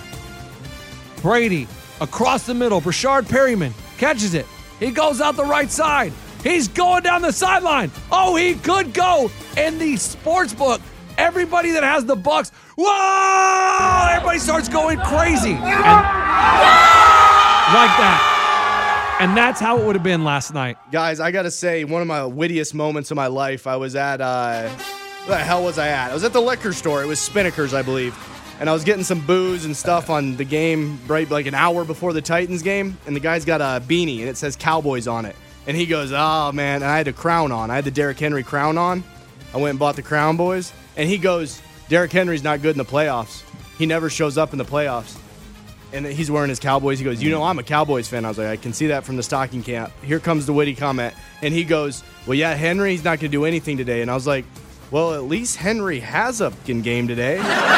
Brady across the middle, Brashard Perryman catches it. He goes out the right side. He's going down the sideline. Oh, he could go. And the sports book, everybody that has the Bucks, whoa! Everybody starts going crazy. And, like that. And that's how it would have been last night. Guys, I got to say, one of my wittiest moments of my life, I was at, where the hell was I at? I was at the liquor store. It was Spinnaker's, I believe. And I was getting some booze and stuff on the game right like an hour before the Titans game. And the guy's got a beanie, and it says Cowboys on it. And he goes, oh, man. And I had a crown on. I had the Derrick Henry crown on. I went and bought the Crown Boys. And he goes, Derrick Henry's not good in the playoffs. He never shows up in the playoffs. And he's wearing his Cowboys. He goes, you know, I'm a Cowboys fan. I was like, I can see that from the stocking camp. Here comes the witty comment. And he goes, well, yeah, Henry's not going to do anything today. And I was like, well, at least Henry has a fucking game today.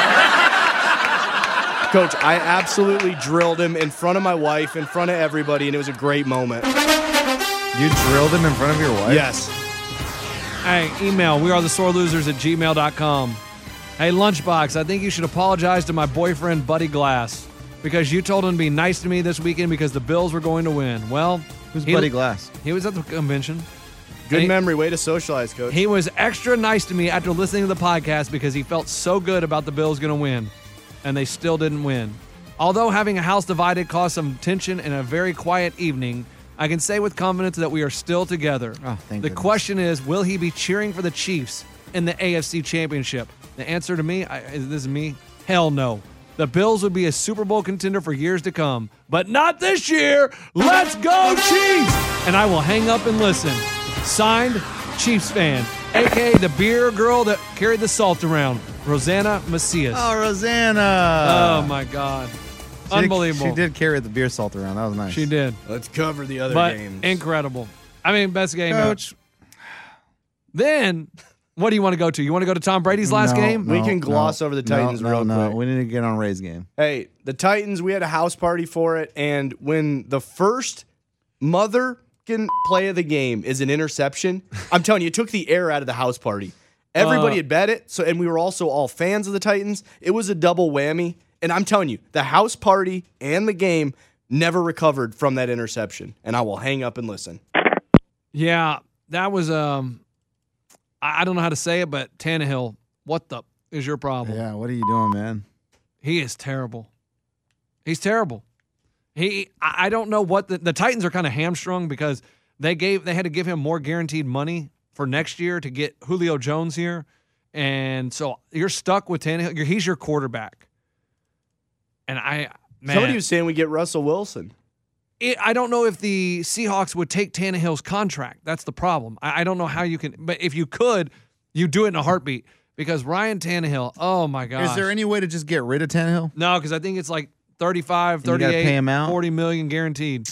Coach, I absolutely drilled him in front of my wife, in front of everybody, and it was a great moment. You drilled him in front of your wife? Yes. Hey, email, wearethesworelosers@gmail.com. Hey, Lunchbox, I think you should apologize to my boyfriend, Buddy Glass, because you told him to be nice to me this weekend because the Bills were going to win. Well, Who's Buddy Glass? He was at the convention. Good memory. Way to socialize, Coach. He was extra nice to me after listening to the podcast because he felt so good about the Bills going to win, and they still didn't win. Although having a house divided caused some tension and a very quiet evening, I can say with confidence that we are still together. Oh, thank the goodness. question is, will he be cheering for the Chiefs in the AFC Championship? The answer to me, this is me, hell no. The Bills would be a Super Bowl contender for years to come, but not this year. Let's go Chiefs! And I will hang up and listen. Signed, Chiefs fan, a.k.a. the beer girl that carried the salt around, Rosanna Macias. Oh, Rosanna. Oh, my God. She Unbelievable. She did carry the beer salt around. That was nice. She did. Let's cover the other But games. incredible. I mean, best game Coach. Then, what do you want to go to? You want to go to Tom Brady's last game? We can gloss over the Titans real quick. We need to get on Ray's game. Hey, the Titans, we had a house party for it, and when the first mother-kin play of the game is an interception, I'm telling you, it took the air out of the house party. Everybody had bet it, and we were also all fans of the Titans. It was a double whammy, and I'm telling you, the house party and the game never recovered from that interception, and I will hang up and listen. Yeah, that was, I don't know how to say it, but Tannehill, what the is your problem? Yeah, what are you doing, man? He is terrible. He's terrible. I don't know what the Titans are kind of hamstrung because they had to give him more guaranteed money for next year to get Julio Jones here. And so you're stuck with Tannehill. He's your quarterback. And Somebody was saying we get Russell Wilson. I don't know if the Seahawks would take Tannehill's contract. That's the problem. I don't know how you can, but if you could, you do it in a heartbeat because Ryan Tannehill, oh my gosh. Is there any way to just get rid of Tannehill? No, because I think it's like 35, And you gotta 38, pay him out? 40 million guaranteed.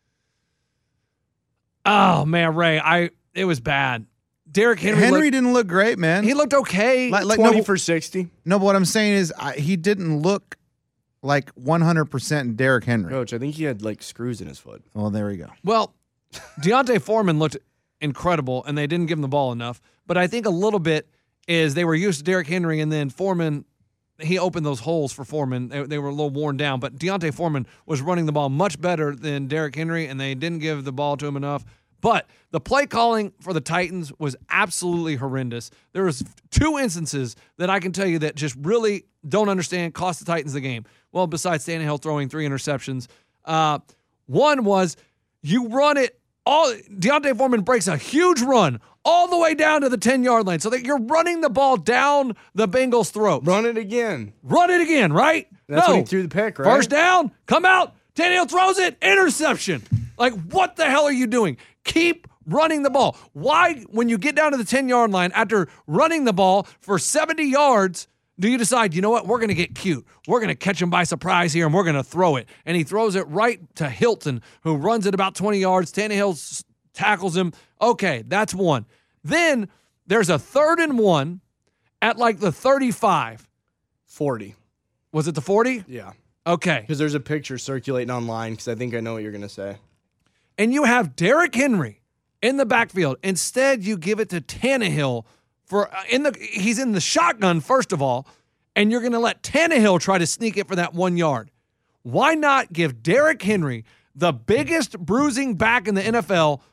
Oh man, Ray, it was bad. Derrick Henry didn't look great, man. he looked okay. Like 20 for 60. No, but what I'm saying is he didn't look like 100% Derrick Henry. Coach, I think he had like screws in his foot. Well, there we go. Well, Deontay Foreman looked incredible, and they didn't give him the ball enough. But I think a little bit is they were used to Derrick Henry, and then Foreman, he opened those holes for Foreman. They were a little worn down. But Deontay Foreman was running the ball much better than Derrick Henry, and they didn't give the ball to him enough. But the play calling for the Titans was absolutely horrendous. There was 2 instances that I can tell you that just really don't understand cost the Titans the game. Well, besides Tannehill throwing 3 interceptions. One was you run it all. Deontay Foreman breaks a huge run all the way down to the 10-yard line so that you're running the ball down the Bengals' throat. Run it again. Run it again, right? That's no. when he threw the pick, right? First down, come out. Tannehill throws it, interception. Like, what the hell are you doing? Keep running the ball. Why, when you get down to the 10-yard line after running the ball for 70 yards, do you decide, you know what, we're going to get cute. We're going to catch him by surprise here, and we're going to throw it. And he throws it right to Hilton, who runs it about 20 yards. Tannehill tackles him. Okay, that's one. Then there's a 3rd and 1 at like the 35. 40. Was it the 40? Yeah. Okay. Because there's a picture circulating online because I think I know what you're going to say. And you have Derrick Henry in the backfield. Instead, you give it to Tannehill for he's in the shotgun, first of all, and you're going to let Tannehill try to sneak it for that 1 yard. Why not give Derrick Henry, the biggest bruising back in the NFL,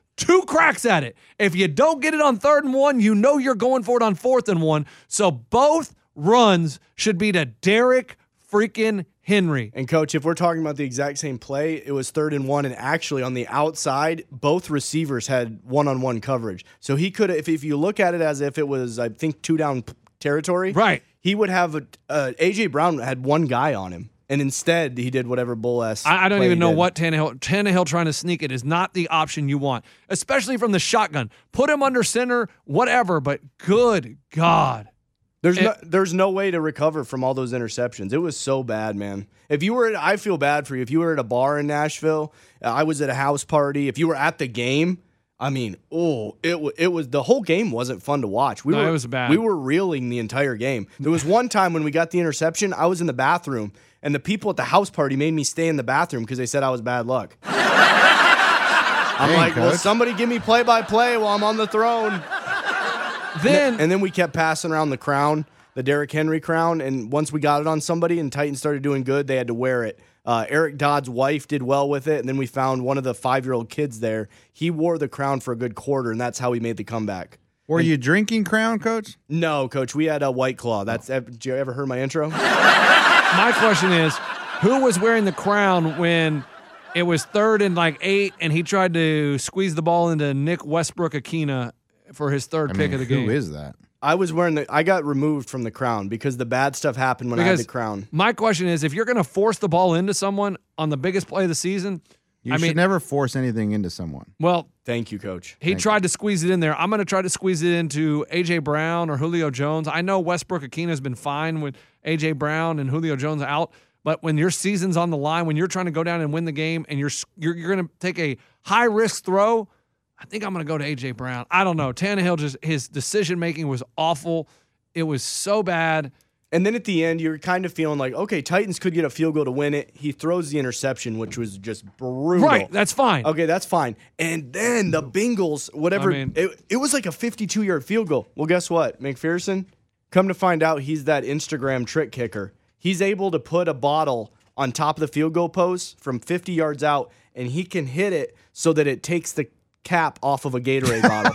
2 cracks at it. If you don't get it on 3rd and 1, you know you're going for it on 4th and 1. So both runs should be to Derrick freaking Henry. And, Coach, if we're talking about the exact same play, it was 3rd and 1, and actually on the outside, both receivers had one-on-one coverage. So he could have, if you look at it as if it was, I think, 2-down territory, right? He would have A.J. Brown had one guy on him. And instead, he did whatever bull-ass I don't even know did. what Tannehill trying to sneak it is not the option you want, especially from the shotgun. Put him under center, whatever, but good God. There's no way to recover from all those interceptions. It was so bad, man. I feel bad for you. If you were at a bar in Nashville, I was at a house party. If you were at the game, I mean, it was the whole game wasn't fun to watch. It was bad. We were reeling the entire game. There was one time when we got the interception, I was in the bathroom, and the people at the house party made me stay in the bathroom because they said I was bad luck. I'm like, Coach. well, somebody give me play-by-play while I'm on the throne. And then we kept passing around the crown, the Derrick Henry crown, and once we got it on somebody and Titans started doing good, they had to wear it. Eric Dodd's wife did well with it, and then we found one of the 5-year-old kids there. He wore the crown for a good quarter, and that's how he made the comeback. Were you drinking Crown, Coach? No, Coach. We had a White Claw. Did you ever hear my intro? My question is, who was wearing the crown when it was 3rd and 8, and he tried to squeeze the ball into Nick Westbrook-Akina for his 3rd pick of the game? Who is that? I got removed from the crown because the bad stuff happened when I had the crown. My question is, if you're going to force the ball into someone on the biggest play of the season, You should never force anything into someone. Well, thank you, Coach. He tried to squeeze it in there. I'm going to try to squeeze it into A.J. Brown or Julio Jones. I know Westbrook-Akina has been fine with A.J. Brown and Julio Jones out, but when your season's on the line, when you're trying to go down and win the game, and you're going to take a high-risk throw, I think I'm going to go to A.J. Brown. I don't know. Tannehill, his decision-making was awful. It was so bad. And then at the end, you're kind of feeling like, okay, Titans could get a field goal to win it. He throws the interception, which was just brutal. Right, that's fine. Okay, that's fine. And then the Bengals, it was like a 52-yard field goal. Well, guess what? McPherson, come to find out he's that Instagram trick kicker. He's able to put a bottle on top of the field goal post from 50 yards out, and he can hit it so that it takes the cap off of a Gatorade bottle.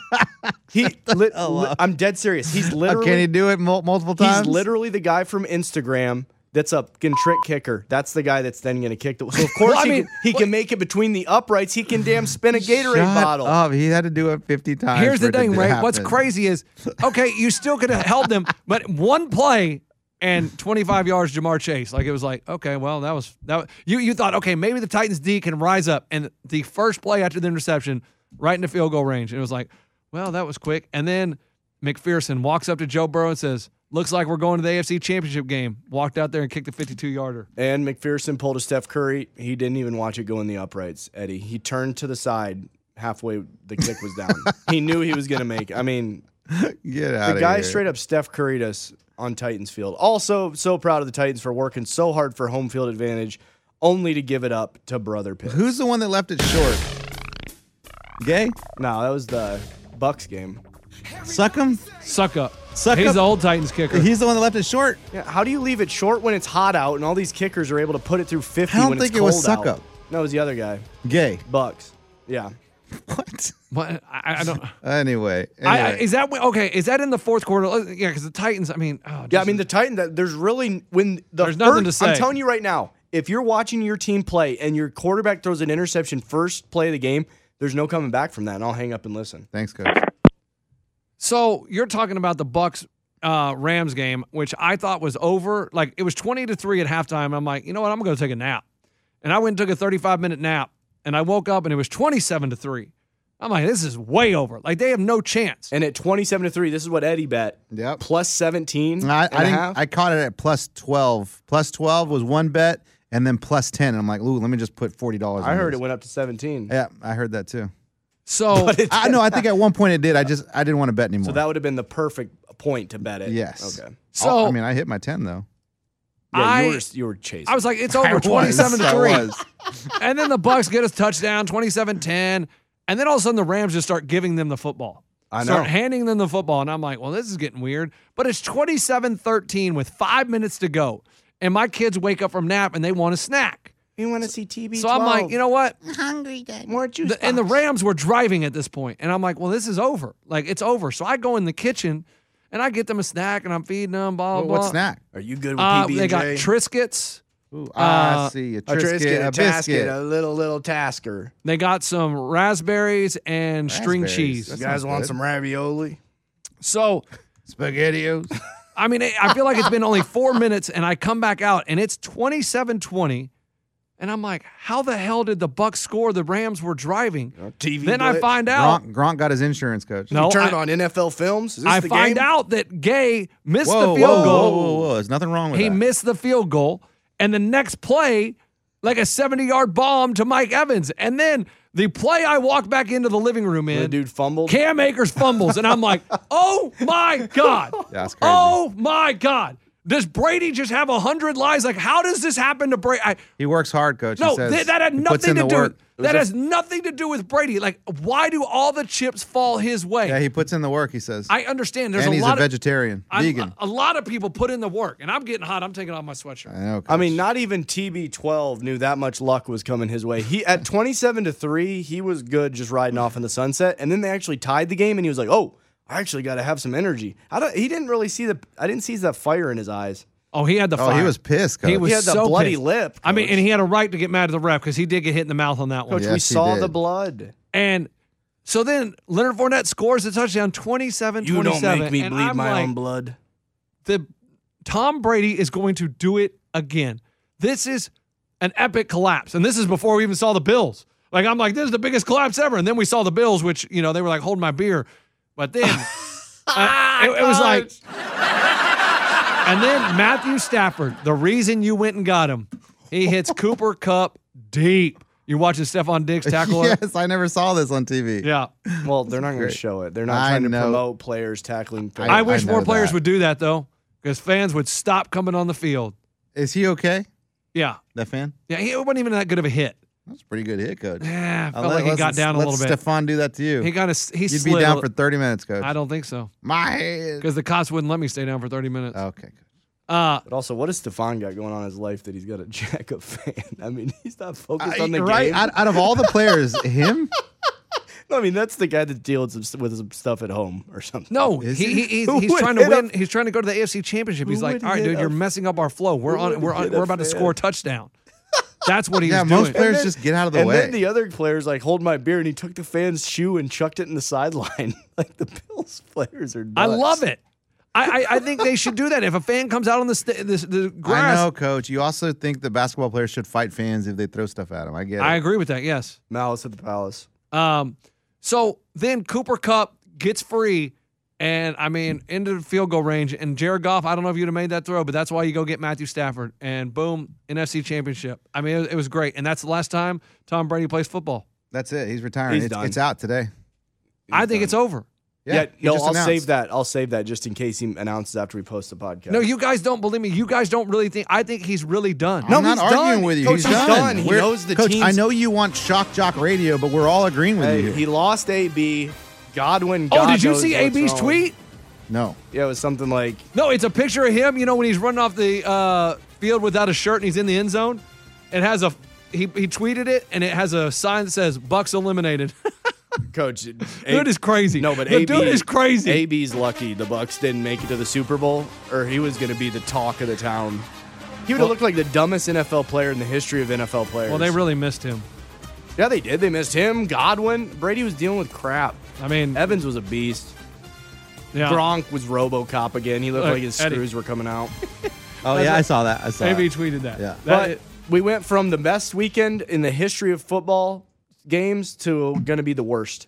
I'm dead serious. He's literally. Can he do it multiple times? He's literally the guy from Instagram that's a trick kicker. That's the guy that's then going to kick the. So of course he can make it between the uprights. He can damn spin a Gatorade bottle. Oh, he had to do it 50 times. Here's the thing, Ray. What's crazy is, okay, you still could have held them, but one play and 25 yards, Jamar Chase. Like, it was like, okay, well, that was. You thought, okay, maybe the Titans D can rise up, and the first play after the interception, right into field goal range, and it was like, well, that was quick. And then McPherson walks up to Joe Burrow and says, looks like we're going to the AFC Championship game. Walked out there and kicked a 52-yarder. And McPherson pulled a Steph Curry. He didn't even watch it go in the uprights, Eddie. He turned to the side halfway the kick was down. He knew he was going to make it. I mean, get out of here. The guy straight up Steph Curry'd us on Titans field. Also, so proud of the Titans for working so hard for home field advantage, only to give it up to Brother Pitt. Who's the one that left it short? Gay? No, that was the Bucks game. Suckham? Suck up. Suck He's up. the old Titans kicker. He's the one that left it short? Yeah, how do you leave it short when it's hot out and all these kickers are able to put it through 50 I don't when think it's it cold was Suck out? Up. No, it was the other guy. Gay. Bucks. Yeah. What? What? I don't. Anyway. Is that okay? Is that in the fourth quarter? Yeah, because the Titans. I mean, the Titans. There's really there's nothing to say. I'm telling you right now, if you're watching your team play and your quarterback throws an interception first play of the game, there's no coming back from that. And I'll hang up and listen. Thanks, Coach. So you're talking about the Bucks Rams game, which I thought was over. Like, it was 20-3 at halftime. I'm like, you know what? I'm gonna go take a nap, and I went and took a 35-minute nap, and I woke up and it was 27-3. I'm like, this is way over. Like, they have no chance. And at 27-3, this is what Eddie bet. Yep. Plus 17. I caught it at plus 12. Plus 12 was one bet, and then plus 10. And I'm like, ooh, let me just put $40 I heard it went up to 17. Yeah, I heard that too. So I think at one point it did. I didn't want to bet anymore. So that would have been the perfect point to bet it. Yes. Okay. So I hit my 10 though. Yeah, you were chasing. I was like, it's over 27-3. And then the Bucks get a touchdown, 27-10. And then all of a sudden the Rams just start giving them the football. I know. Start handing them the football. And I'm like, well, this is getting weird. But it's 27-13 with 5 minutes to go. And my kids wake up from nap and they want a snack. You want to see TB12? So I'm like, you know what? Hungry, Dad. More juice. And the box. Rams were driving at this point, and I'm like, well, this is over. Like, it's over. So I go in the kitchen, and I get them a snack, and I'm feeding them, blah, blah, What blah. snack? Are you good with PB&J? They got Triscuits. Ooh, I see. A a Triscuit, Triscuit, a a Tasket, biscuit. a little Tasker. They got some raspberries and string Raspberries. cheese. That You guys sounds want good. some ravioli? So, SpaghettiOs. I mean, I feel like it's been only 4 minutes, and I come back out, and it's 27-20. And I'm like, how the hell did the Bucs score? The Rams were driving. TV. Then I glitch? find out. Gronk got his insurance, coach. No, You turn I- on NFL films. Is this I the find game? out that Gay missed Whoa, the field whoa, goal. whoa, whoa, whoa. There's nothing wrong with He that. missed the field goal, and the next play, like a 70-yard bomb to Mike Evans. And then the play I walk back into the living room The in, dude fumbled. Cam Akers fumbles, and I'm like, oh my God. Yeah, that's crazy. Oh my God. Does Brady just have 100 lies? Like, how does this happen to Brady? He works hard, coach. No, he says that had he puts nothing in to the do. work. That has nothing to do with Brady. Like, why do all the chips fall his way? Yeah, he puts in the work, he says. I understand. There's and a he's lot a vegetarian, vegan. A lot of people put in the work, and I'm getting hot. I'm taking off my sweatshirt. I know, I mean, coach. not even TB12 knew that much luck was coming his way. He at 27-3, he was good, just riding off in the sunset. And then they actually tied the game, and he was like, "Oh, I actually got to have some energy." He didn't really see I didn't see that fire in his eyes. Oh, he had the Oh, fire. he was pissed, coach. He was He had the so bloody pissed. lip. I mean, Coach. and he had a right to get mad at the ref because he did get hit in the mouth on that one. Coach, Yes, we he saw did. the blood. And so then Leonard Fournette scores a touchdown, 27-27. You don't make me and bleed I'm my like, own blood. Tom Brady is going to do it again. This is an epic collapse. And this is before we even saw the Bills. Like, I'm like, this is the biggest collapse ever. And then we saw the Bills, which, they were like holding my beer. But then it was like, and then Matthew Stafford, the reason you went and got him, he hits Cooper Kupp deep. You're watching Stephon Diggs tackle her? Yes, I never saw this on TV. Yeah. Well, they're not going to Great. show it. They're not I trying to know. promote players tackling. I wish know more players that. would do that, though, because fans would stop coming on the field. Is he okay? Yeah. That fan? Yeah, he wasn't even that good of a hit. That's a pretty good hit, coach. Yeah, felt like he got down a little bit. Let Stephon do that to you. He kind of he You'd slid. be down for 30 minutes, coach. I don't think so, My head. because the cops wouldn't let me stay down for 30 minutes. Okay, coach. But also, what has Stephon got going on in his life that he's got a jack up fan? I mean, he's not focused on the right? game. Out of all the players, him? No, I mean, that's the guy that deals with some stuff at home or something. No, Is he's Who he's would trying to hit win. a- He's trying to go to the AFC Championship. He's Who like, would all right, hit dude, a- you're messing up our flow. We're would hit we're a about to fan? score a touchdown. That's what he's Yeah, doing. most players then- just get out of the and way. then the other player's like, hold my beer, and he took the fan's shoe and chucked it in the sideline. Like, the Bills players are nuts. I love it. I think they should do that. If a fan comes out on the I grass, know, coach. You also think the basketball players should fight fans if they throw stuff at them. I get it. I agree with that. Yes. Malice at the Palace. So then Cooper Kupp gets free, and I mean into the field goal range. And Jared Goff, I don't know if you'd have made that throw, but that's why you go get Matthew Stafford, and boom, NFC Championship. I mean, it was great, and that's the last time Tom Brady plays football. That's it. He's retiring. He's it's, done. it's out today. I think it's over. Yeah, he no, just I'll announced. save that. I'll save that just in case he announces after we post the podcast. No, you guys don't believe me. You guys don't really think. I think he's really done. No, I'm not he's arguing done. with you. Coach, he's he's done. done. He knows the Coach, team's- I know you want Shock Jock Radio, but we're all agreeing with you. Hey, here. he lost AB. Godwin. Oh, God did you knows see what's AB's wrong. tweet? No. Yeah, it was something like, No, it's a picture of him. You know when he's running off the field without a shirt and he's in the end zone. It has a he tweeted it and it has a sign that says "Bucks eliminated." Coach, Dude is crazy. No, but the AB, dude is crazy. AB's lucky the Bucks didn't make it to the Super Bowl, or he was going to be the talk of the town. He would have looked like the dumbest NFL player in the history of NFL players. Well, they really missed him. Yeah, they did. They missed him. Godwin. Brady was dealing with crap. I mean, Evans was a beast. yeah. Gronk was RoboCop again. He looked Look, like his Eddie. screws were coming out. Oh, yeah, I saw that. I saw AB it. tweeted that. Yeah. But we went from the best weekend in the history of football games to going to be the worst.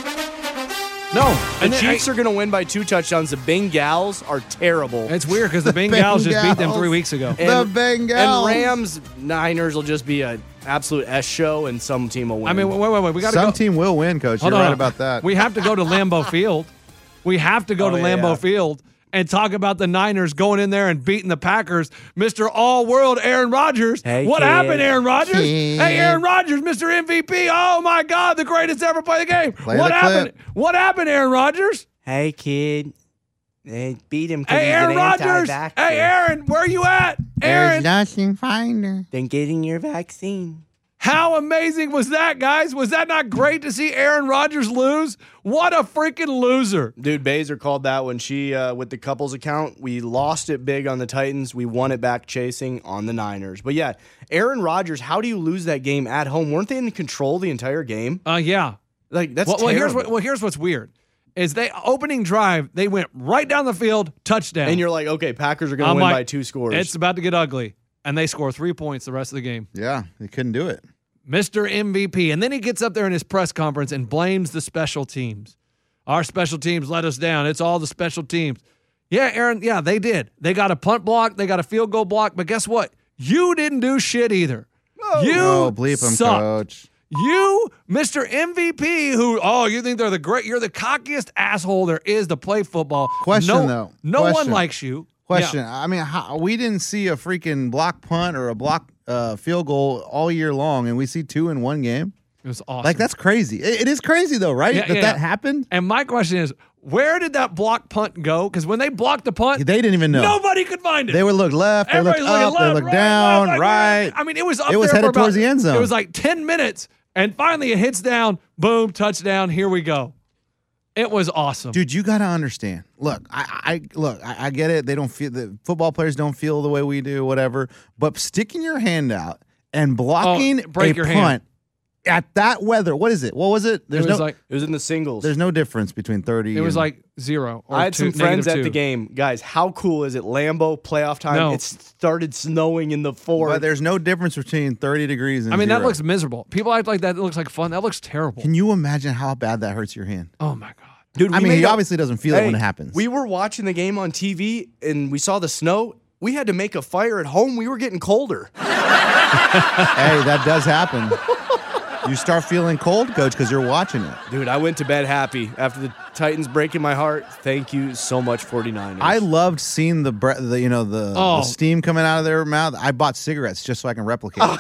No, The and then- Chiefs are going to win by 2 touchdowns. The Bengals are terrible. It's weird because the Bengals just beat them Bengals. 3 weeks ago. The Bengals. And Rams, Niners will just be an absolute S show, and some team will win. I mean, wait. We got to Some go. team will win, Coach. Hold You're on. right about that. We have to go to Lambeau Field. We have to go to Oh, Lambeau yeah. Field and talk about the Niners going in there and beating the Packers. Mr. All-World Aaron Rodgers. Hey, What kid. happened, Aaron Rodgers? Kid. Hey, Aaron Rodgers, Mr. MVP. Oh, my God, the greatest ever play the game. Play what the happened? clip. What happened, Aaron Rodgers? Hey, kid. They beat him because Hey, he's Aaron an Rodgers. anti-vaxxer. Hey, Aaron, where are you at? Aaron, nothing finer. Than getting your vaccine. how amazing was that, guys? Was that not great to see Aaron Rodgers lose? What a freaking loser. Dude, Baser called that when she, with the couples account, we lost it big on the Titans. We won it back chasing on the Niners. But yeah, Aaron Rodgers, how do you lose that game at home? Weren't they in control the entire game? Yeah. Like, that's Well, terrible. here's what's weird. Is they opening drive, they went right down the field, touchdown. And you're like, okay, Packers are going to I'm win like, by 2 scores. It's about to get ugly. And they score 3 points the rest of the game. Yeah, they couldn't do it. Mr. MVP. And then he gets up there in his press conference and blames the special teams. Our special teams let us down. It's all the special teams. Yeah, Aaron, yeah, they did. They got a punt block. They got a field goal block. But guess what? You didn't do shit either. You bleep him, sucked. coach. You, Mr. MVP, you think they're you're the cockiest asshole there is to play football. Question, though. No one Question. likes you. Question. Yeah. I mean, we didn't see a freaking block punt or a block field goal all year long, and we see 2 in one game. It was awesome. Like, that's crazy. It is crazy, though, right? Yeah, That happened? And my question is, where did that block punt go? Because when they blocked the punt, They didn't even know. nobody could find it. They would look left, they look Everybody's looking up, left, they look right, down, left, right. I mean, it was up It was there headed for about, towards the end zone. It was like 10 minutes, and finally it hits down, boom, touchdown, here we go. It was awesome. Dude, you got to understand. Look, I get it. They don't feel the football players don't feel the way we do, whatever. But sticking your hand out and blocking break a your punt hand. at that weather. What is it? What was it? it was It was in the singles. there's no difference between 30. it was and- like 0 or I had some 2, friends at -2. the game. Guys, how cool is it? Lambeau, playoff time. No. It started snowing in the fourth. But there's no difference between 30 degrees and I mean, 0. that looks miserable. People act like that looks like fun. That looks terrible. Can you imagine how bad that hurts your hand? Oh, my God. Dude, I we mean, made he a- obviously doesn't feel it when Hey, it happens. We were watching the game on TV and we saw the snow. We had to make a fire at home. We were getting colder. Hey, that does happen. You start feeling cold, coach, because you're watching it. Dude, I went to bed happy after the Titans breaking my heart. Thank you so much, 49ers. I loved seeing the steam coming out of their mouth. I bought cigarettes just so I can replicate it.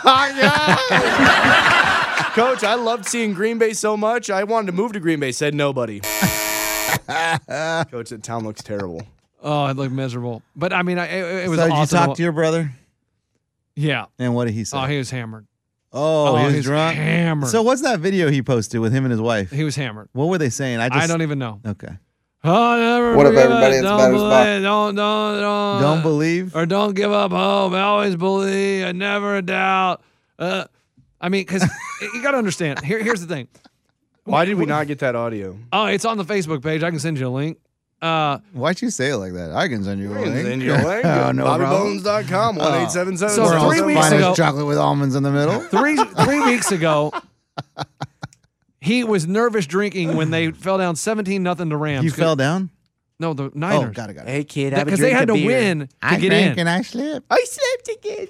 Coach, I loved seeing Green Bay so much. I wanted to move to Green Bay. Said nobody. Coach, that town looks terrible. Oh, it looked miserable. But, I mean, it was So awesome. did you talk to your brother? Yeah. And what did he say? Oh, he was hammered. Oh, he was he's drunk? hammered. So what's that video he posted with him and his wife? He was hammered. What were they saying? I don't even know. Okay. Oh, never What up, forget everybody? it. It's Don't Batter's believe Box. it. Don't Believe? or don't give up hope. Always believe. And never doubt. I mean, because you got to understand. Here's the thing. Why did we not get that audio? Oh, it's on the Facebook page. I can send you a link. Why'd you say it like that? I can send you a link. Send you a link. Oh, no problem. BobbyBones.com, 1-877. So Or 3 else weeks finest ago- chocolate with almonds in the middle. 3 weeks ago, he was nervous drinking when they fell down 17-0 to Rams. You fell down? No, the Oh, Niners. got it. Hey, kid, I would Because they drink had a to beer. win to I get drank in. and I slipped. I slept again.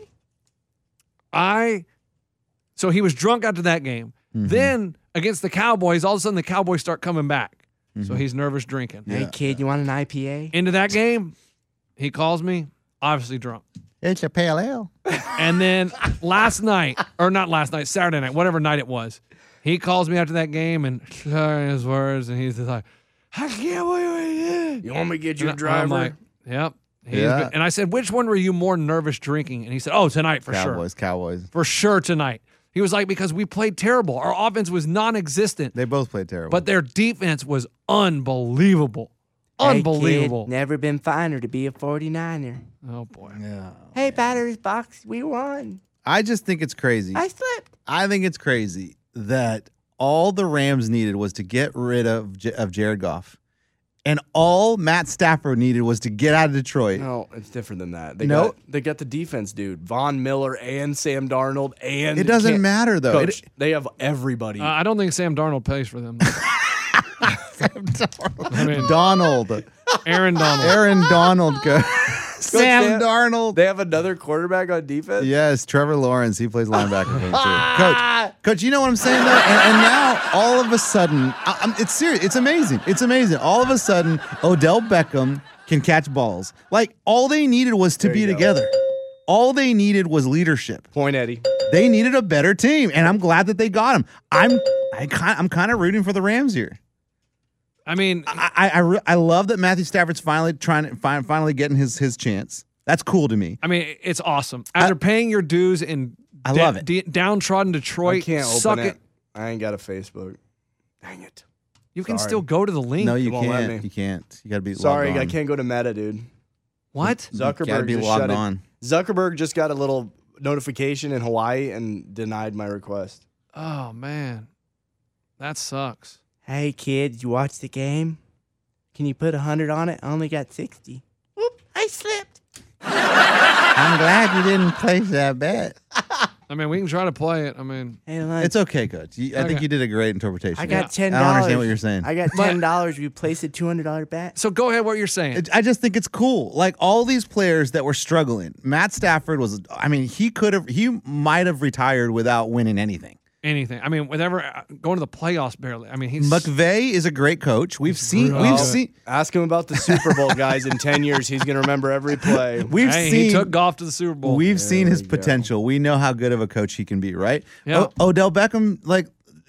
So he was drunk after that game. Mm-hmm. Then against the Cowboys, all of a sudden the Cowboys start coming back. Mm-hmm. So he's nervous drinking. Hey, kid, you want an IPA? Into that game, he calls me, obviously drunk. It's a pale ale. And then Saturday night, whatever night it was, he calls me after that game and sharing his words, and he's just like, I can't believe what he did. You want me to get you a I'm driver? like, yep. He's Yeah. good. And I said, which one were you more nervous drinking? And he said, oh, tonight for sure. Cowboys. For sure tonight. He was like, because we played terrible. Our offense was non-existent, They both played terrible. but their defense was unbelievable. Hey, Unbelievable. kid, never been finer to be a 49er. Oh, boy. yeah. Hey, Batter's Box, we won. I just think it's crazy. I slipped. I think it's crazy that all the Rams needed was to get rid of Jared Goff. And all Matt Stafford needed was to get out of Detroit. No, it's different than that. They got the defense, dude. Von Miller and Sam Darnold and It doesn't matter, though. Coach, they have everybody. I don't think Sam Darnold pays for them. I mean, Donald. Aaron Donald. Aaron Donald. Sam they- Darnold. They have another quarterback on defense. Yes, Trevor Lawrence. He plays linebacker for them too. Coach, you know what I'm saying though? And now all of a sudden, it's serious. It's amazing. It's amazing. All of a sudden, Odell Beckham can catch balls. Like all they needed was to There be you go. together. All they needed was leadership. Point Eddie. They needed a better team, and I'm glad that they got him. I'm kind of rooting for the Rams here. I mean, I love that Matthew Stafford's finally finally getting his chance. That's cool to me. I mean, it's awesome. After paying your dues in I love it. Downtrodden Detroit, I can't suck open it. I ain't got a Facebook. Dang it. You can Sorry. still go to the link. No, you won't let can't. me. You can't. You got to be Sorry, logged on. I can't go to Meta, dude. What? You got to Zuckerberg be just logged shut it. on. Zuckerberg just got a little notification in Hawaii and denied my request. Oh man, that sucks. Hey, kid, did you watch the game? Can you put 100 on it? I only got 60. Whoop, I slipped. I'm glad you didn't place that bet. I mean, we can try to play it. I mean, Hey, lunch. It's okay, Coach. I think Okay. you did a great interpretation. I got $10. I don't understand what you're saying. I got $10. We place a $200 bet. so go ahead. What you're saying? I just think it's cool. Like all these players that were struggling. Matt Stafford was. I mean, he might have retired without winning anything. Anything. I mean, whatever. Going to the playoffs barely. I mean, he's McVay is a great coach. We've seen. Ask him about the Super Bowl, guys. In 10 years, he's going to remember every play. Hey, he took golf to the Super Bowl. We've seen his we go. potential. We know how good of a coach he can be, right? Yeah. Odell Beckham, like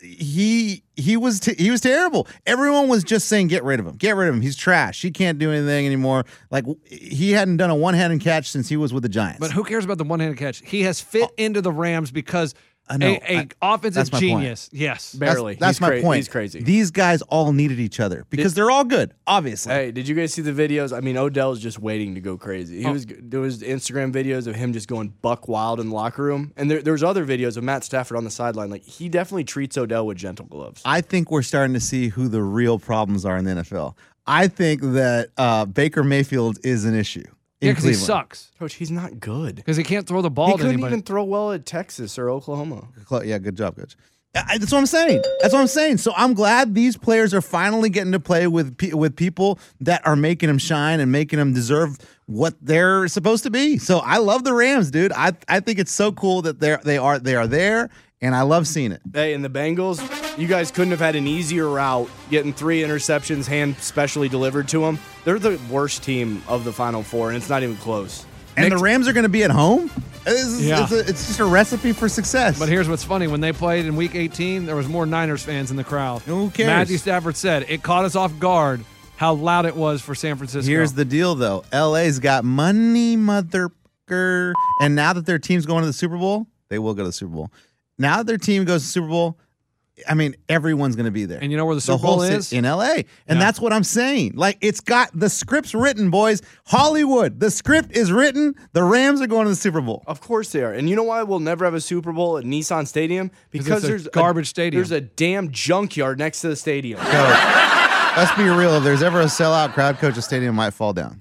he was terrible. Everyone was just saying, get rid of him. Get rid of him. He's trash. He can't do anything anymore. Like he hadn't done a one-handed catch since he was with the Giants. But who cares about the one-handed catch? He has fit into the Rams because I know. a offensive that's my point. genius. Yes. Barely. That's He's my point. He's crazy. These guys all needed each other because they're all good, obviously. Hey, did you guys see the videos? I mean, Odell's just waiting to go crazy. There was Instagram videos of him just going buck wild in the locker room, and there's other videos of Matt Stafford on the sideline. Like he definitely treats Odell with gentle gloves. I think we're starting to see who the real problems are in the NFL. I think that Baker Mayfield is an issue. Yeah, in because he Cleveland. sucks. Coach, he's not good. Because he can't throw the ball He to couldn't anybody. even throw well at Texas or Oklahoma. Yeah, good job, Coach. That's what I'm saying. So I'm glad these players are finally getting to play with people that are making them shine and making them deserve what they're supposed to be. So I love the Rams, dude. I think it's so cool that they are there, and I love seeing it. Hey, and the Bengals, you guys couldn't have had an easier route getting 3 interceptions hand specially delivered to them. They're the worst team of the Final Four, and it's not even close. And the Rams are going to be at home? Yeah. It's just a recipe for success. But here's what's funny. When they played in Week 18, there was more Niners fans in the crowd. Who cares? Matthew Stafford said it caught us off guard how loud it was for San Francisco. Here's the deal, though. LA's got money, motherfucker. And now that their team's going to the Super Bowl, they will go to the Super Bowl. Now that their team goes to the Super Bowl, I mean, everyone's going to be there. And you know where the Super whole Bowl city is? in LA. And that's what I'm saying. Like, it's got the script's written, boys. Hollywood, the script is written. The Rams are going to the Super Bowl. Of course they are. And you know why we'll never have a Super Bowl at Nissan Stadium? Because it's a there's garbage stadium. There's a damn junkyard next to the stadium. Coach, let's be real. If there's ever a sellout crowd, Coach, a stadium might fall down.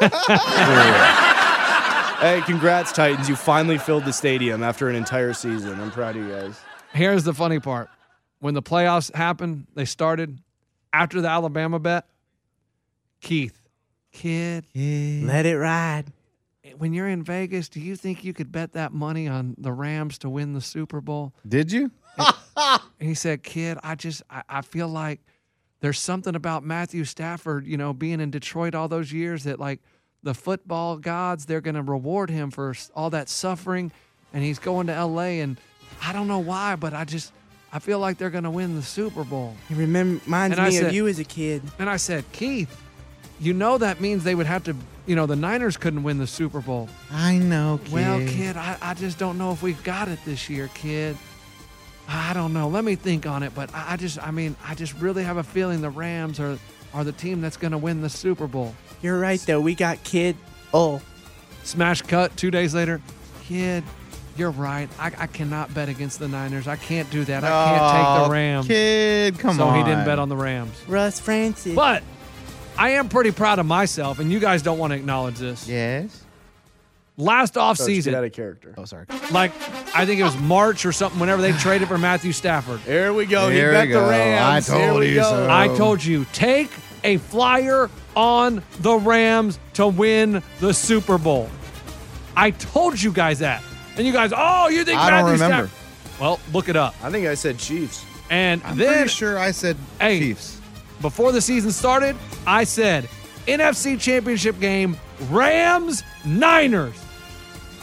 Hey, congrats, Titans. You finally filled the stadium after an entire season. I'm proud of you guys. Here's the funny part. When the playoffs happened, they started after the Alabama bet. Keith, kid, Let it ride. when you're in Vegas, do you think you could bet that money on the Rams to win the Super Bowl? Did you? And he said, kid, I feel like there's something about Matthew Stafford, you know, being in Detroit all those years that, like, the football gods, they're going to reward him for all that suffering, and he's going to L.A., and I don't know why, but I feel like they're going to win the Super Bowl. It reminds And I me said- of you as a kid. And I said, Keith, you know that means they would have to, you know, the Niners couldn't win the Super Bowl. I know, kid. Well, kid, I just don't know if we've got it this year, kid. I don't know. Let me think on it, but I just really have a feeling the Rams are the team that's going to win the Super Bowl. You're right, though. We got kid. Oh, Smash cut 2 days later. Kid, you're right. I cannot bet against the Niners. I can't do that. I can't take the Rams. Kid, come So on. he didn't bet on the Rams. Russ Francis. But I am pretty proud of myself, and you guys don't want to acknowledge this. Yes. Last Coach, get offseason, out of character. Oh, sorry. like I think it was March or something, whenever they traded for Matthew Stafford. Here we go. Here he bet we the go. Rams. I told Here we you go. so. I told you, take a flyer on the Rams to win the Super Bowl. I told you guys that. And you guys, oh, you think I don't Matthew remember. Stafford? Well, look it up. I think I said Chiefs. And I'm then pretty sure I said Hey. Chiefs. before the season started, I said NFC Championship game, Rams, Niners.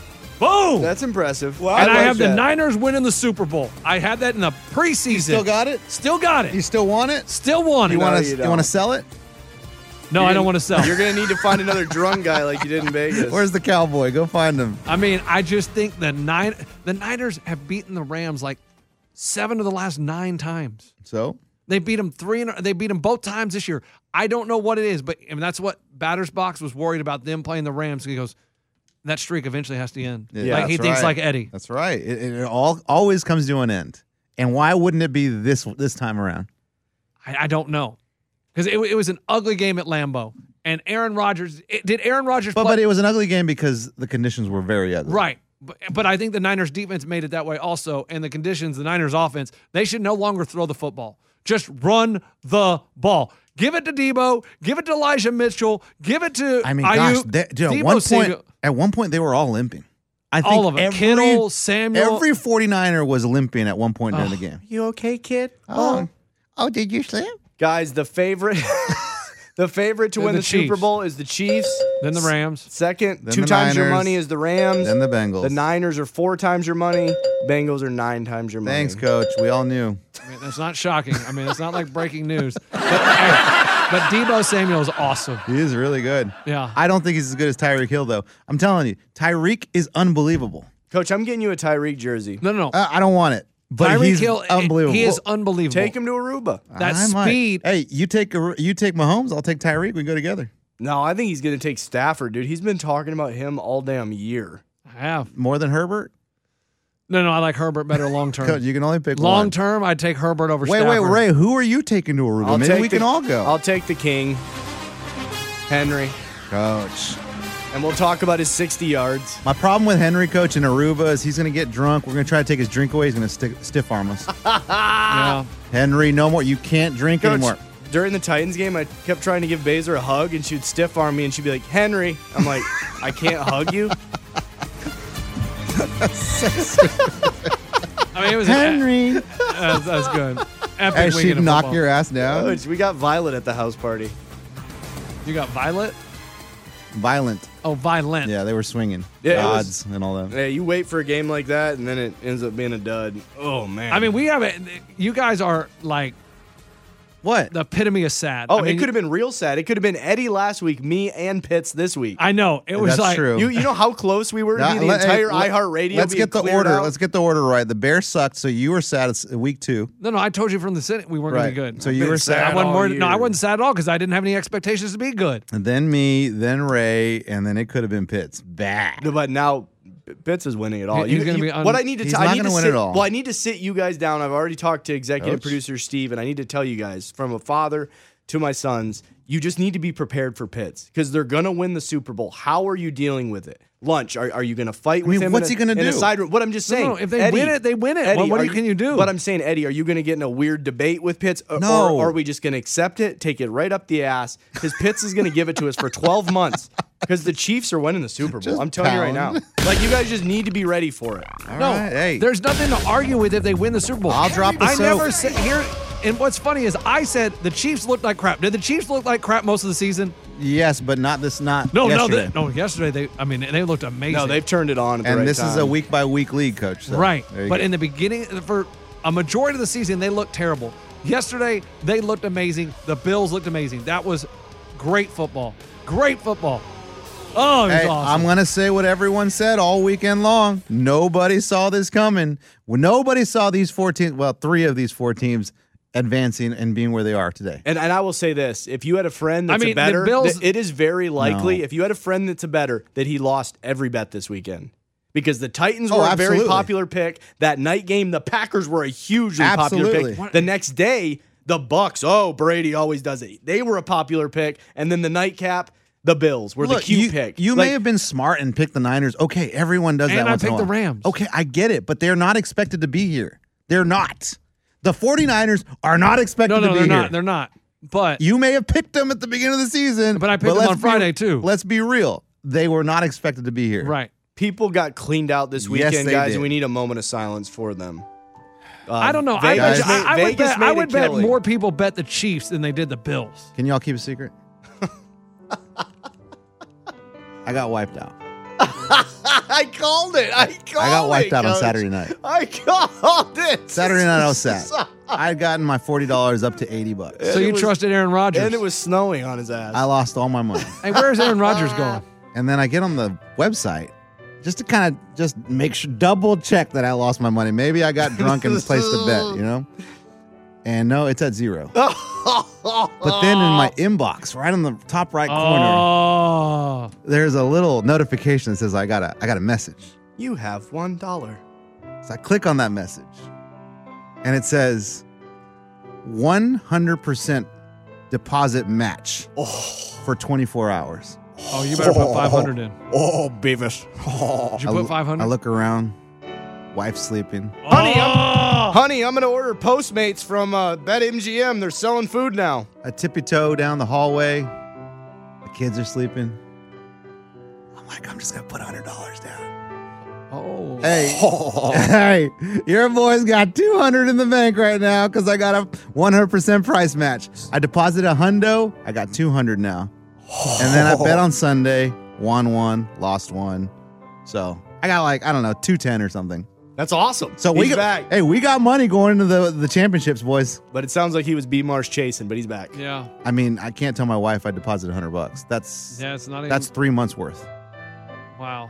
Boom. That's impressive. and I like have the that. Niners winning the Super Bowl. I had that in the preseason. Still got it? Still got it. You still want it? Still want it. You want you to? don't. Want to sell it? No, I don't want to sell. You're going to need to find another drunk guy like you did in Vegas. Where's the cowboy? Go find him. I mean, I just think the Niners have beaten the Rams like 7 of the last 9 times. So They beat them they beat them both times this year. I don't know what it is, but and that's what Battersbox was worried about them playing the Rams. He goes, that streak eventually has to end. Yeah, like he that's thinks right. like Eddie. That's right. It always comes to an end. And why wouldn't it be this time around? I don't know. Because it was an ugly game at Lambeau. And Aaron Rodgers, did Aaron Rodgers play? But it was an ugly game because the conditions were very ugly. Right. But I think the Niners defense made it that way also. And the conditions, the Niners offense, they should no longer throw the football. Just run the ball. Give it to Debo. Give it to Elijah Mitchell. Give it to I mean, Ayuk. gosh, Debo at one point they were all limping. I think all of them. Kittle, Samuel. Every 49er was limping at one point during the game. You okay, kid? Oh, did you slip? Guys, the favorite the favorite to They're win the the Super Chiefs. Bowl is the Chiefs. Then the Rams. Second, Then 2 the times your Niners. money is the Rams. Then the Bengals. The Niners are 4 times your money. Bengals are 9 times your money. Thanks, Coach. We all knew. I mean, that's not shocking. I mean, it's not like breaking news. But Debo Samuel is awesome. He is really good. Yeah. I don't think he's as good as Tyreek Hill, though. I'm telling you, Tyreek is unbelievable. Coach, I'm getting you a Tyreek jersey. No. I don't want it, but Tyreek he's Hill, unbelievable. He is unbelievable. Take him to Aruba. That I might. speed. Hey, you take Mahomes. I'll take Tyreek. We can go together. No, I think he's going to take Stafford, dude. He's been talking about him all damn year. I have. More than Herbert. No, I like Herbert better long Coach, term. you can only pick Long one. term, I'd take Herbert over Wait, Stafford. Ray. Who are you taking to Aruba? Maybe we can all go. I'll take the king, Henry, Coach. and we'll talk about his 60 yards. My problem with Henry, Coach, in Aruba is he's going to get drunk. We're going to try to take his drink away. He's going to stiff arm us. Yeah. Henry, no more. You can't drink Coach, anymore. during the Titans game, I kept trying to give Baser a hug, and she would stiff arm me, and she'd be like, Henry. I'm like, I can't hug you. I mean, it was Henry. That's good. Epic Hey, weekend she'd of knock football. your ass down. Coach, we got Violet at the house party. You got Violet? Violent. Oh, Violent. Yeah, they were swinging. Yeah, it Odds and all that. Yeah, you wait for a game like that, and then it ends up being a dud. Oh, man. I mean, we have it. You guys are like What? the epitome of sad. Oh, I mean, it could have been real sad. It could have been Eddie last week, me and Pitts this week. I know. It was That's like true. You know how close we were to be the Let- entire hey, iHeartRadio Let's being get the cleared order. out? Let's get the order right. The Bears sucked, so you were sad. It's week 2. No, I told you from the Senate we weren't Right. going to be good. So you were sad. I wasn't all worried. No, I year. wasn't sad at all because I didn't have any expectations to be good. And then me, then Ray, and then it could have been Pitts. Bad. No, but now Pitts is winning it all. He's gonna be un- what I need to He's tell. not I need gonna to win sit, it all. Well, I need to sit you guys down. I've already talked to executive Coach. producer Steve, and I need to tell you guys from a father to my sons. You just need to be prepared for Pitts because they're gonna win the Super Bowl. How are you dealing with it? Lunch? Are you gonna fight with mean, him? what's in he gonna in a do? side room? What I'm just saying. No, if they Eddie, win it, they win it. Eddie, What are can you do? But I'm saying, Eddie, are you gonna get in a weird debate with Pitts? No. Or are we just gonna accept it, take it right up the ass? Because Pitts is gonna give it to us for 12 months. Because the Chiefs are winning the Super Bowl. Just I'm telling you right now. pound. Like, you guys just need to be ready for it. No, right, hey. there's nothing to argue with if they win the Super Bowl. I'll drop the I soap. never said here. And what's funny is I said the Chiefs looked like crap. Did the Chiefs look like crap most of the season? Yes, but not yesterday. Yesterday they looked amazing. No, they've turned it on at the And right this time. is a week by week league, Coach. So right. there you But go. in the beginning, for a majority of the season, they looked terrible. Yesterday, they looked amazing. The Bills looked amazing. That was great football. Great football. Oh, it was Hey, awesome. I'm going to say what everyone said all weekend long. Nobody saw this coming. Nobody saw these 4 teams, well, 3 of these 4 teams advancing and being where they are today. And I will say this: if you had a friend that's I mean, a better, the Bills- it is very likely. No. If you had a friend that's a better, that he lost every bet this weekend. Because the Titans Oh, were a very absolutely. popular pick. That night game, the Packers were a hugely popular Absolutely. pick. The next day, the Bucks, Brady always does it. They were a popular pick. And then the nightcap, the Bills were the cute pick. You Like, may have been smart and picked the Niners. Okay, everyone does that And I once in a picked the while. Rams. Okay, I get it, but they're not expected to be here. They're not. The 49ers are not expected no, to be they're here. not. They're not. But You may have picked them at the beginning of the season. But I picked them let's on Friday, too. Let's be real. They were not expected to be here. right. people got cleaned out this Yes, weekend, they guys, did. and we need a moment of silence for them. I don't know. Vegas Guys- made- I would Vegas bet, made I a would bet killing. more people bet the Chiefs than they did the Bills. Can y'all keep a secret? I got wiped out. I called it. I got wiped out on Coach. Saturday night. I called it. Saturday night I was sad. I had gotten my $40 up to $80. So you trusted Aaron Rodgers. And it was snowing on his ass. I lost all my money. Hey, where's Aaron Rodgers going? And then I get on the website just to kind of just make sure, double check that I lost my money. Maybe I got drunk and placed a bet, you know? And no, it's at 0. But then in my inbox, right on the top right corner, Oh. there's a little notification that says I got a message. You have $1. So I click on that message, and it says 100% deposit match for 24 hours. Oh, you better put 500 in. Oh, Beavis. Did you put 500? I look around, wife's sleeping. Honey, I'm going to order Postmates from BetMGM. They're selling food now. I tippy toe down the hallway. The kids are sleeping. I'm like, I'm just going to put $100 down. Oh. Hey, your boy's got 200 in the bank right now because I got a 100% price match. I deposited a hundo. I got 200 now. And then I bet on Sunday, won 1, lost 1. So I got like, I don't know, 210 or something. That's awesome. So he's back. Hey, we got money going into the championships, boys. But it sounds like he was B-Marsh chasing, but he's back. Yeah. I mean, I can't tell my wife I deposited $100. That's It's not even. that's 3 months worth. Wow.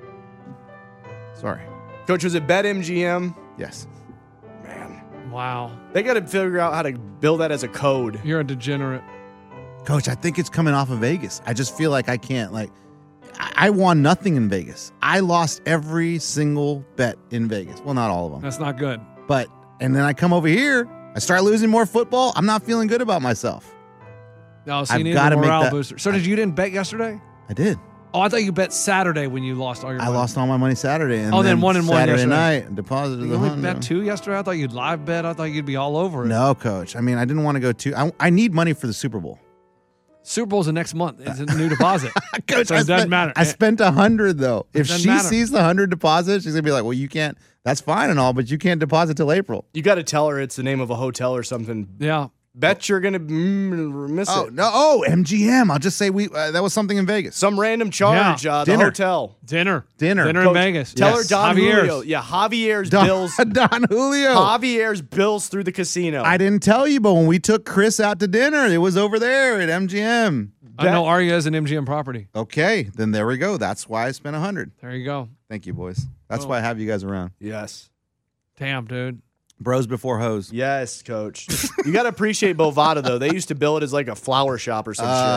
Sorry. Coach, was it BetMGM? Yes. Man, Wow. they got to figure out how to build that as a code. You're a degenerate. Coach, I think it's coming off of Vegas. I just feel like I can't. Like, I won nothing in Vegas. I lost every single bet in Vegas. Well, not all of them. That's not good. But, and then I come over here, I start losing more football. I'm not feeling good about myself. No, so you I've need gotta a make morale that- booster. So you didn't bet yesterday? I did. Oh, I thought you bet Saturday when you lost all your I money. lost all my money Saturday. And Oh, then 1 and 1 Saturday yesterday. night, deposited You the only $100. bet 2 yesterday? I thought you'd live bet. I thought you'd be all over it. No, Coach. I mean, I didn't want to go too. I need money for the Super Bowl. Super Bowl's the next month. It's a new deposit. Coach, So it doesn't matter. I spent 100 though. If doesn't she matter. sees the 100 deposit, she's gonna be like, "Well, you can't. That's fine and all, but you can't deposit till April." You got to tell her it's the name of a hotel or something. Yeah. Bet you're going to miss Oh it. no! Oh, MGM. I'll just say that was something in Vegas. Some random charge, the Dinner. hotel. Dinner Dinner. in Coach, Vegas. Tell Yes. her Don Javier's. Julio. Yeah, Javier's Don, bills. Don Julio. Javier's bills through the casino. I didn't tell you, but when we took Chris out to dinner, it was over there at MGM. I know Aria is an MGM property. Okay, then there we go. That's why I spent 100. There you go. Thank you, boys. That's Oh. why I have you guys around. Yes. Damn, dude. Bros before hoes. Yes, Coach. You got to appreciate Bovada, though. They used to bill it as like a flower shop or some shit.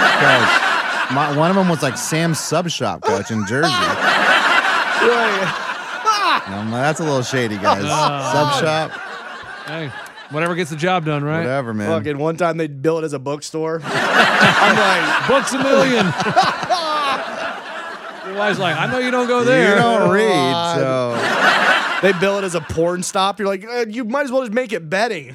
Coach, one of them was like Sam's Sub Shop, Coach, in Jersey. That's a little shady, guys. Sub Shop, Hey, whatever gets the job done, right? whatever, man. Fucking one time they'd bill it as a bookstore. I'm like, Books a million. Your wife's like, I know you don't go there. You don't read, so they bill it as a porn stop. You're like, you might as well just make it betting.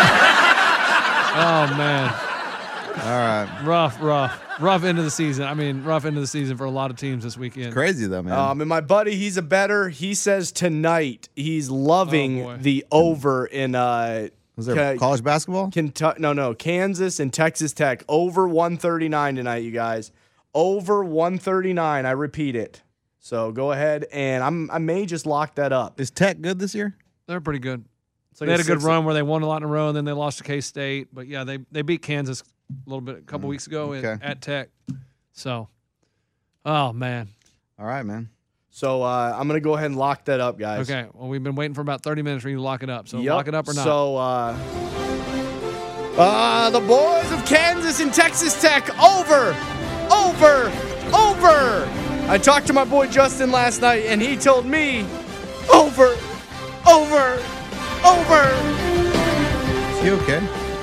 Oh, man. all right. Rough end of the season. I mean, rough end of the season for a lot of teams this weekend. Crazy though, man. And my buddy, he's a bettor. He says tonight he's loving Oh, boy. the over in was there college basketball? Kentucky. No, Kansas and Texas Tech over 139 tonight, you guys. Over 139. I repeat it. So go ahead and I may just lock that up. Is Tech good this year? They're pretty good. It's like They had a good 6 run where they won a lot in a row, and then they lost to K-State. But, yeah, they beat Kansas a little bit a couple weeks ago at Tech. So, oh, man. All right, man. So I'm gonna go ahead and lock that up, guys. Okay, well, we've been waiting for about 30 minutes for you to lock it up. So Yep. lock it up or not. So the boys of Kansas and Texas Tech over. I talked to my boy Justin last night, and he told me over. Is he okay?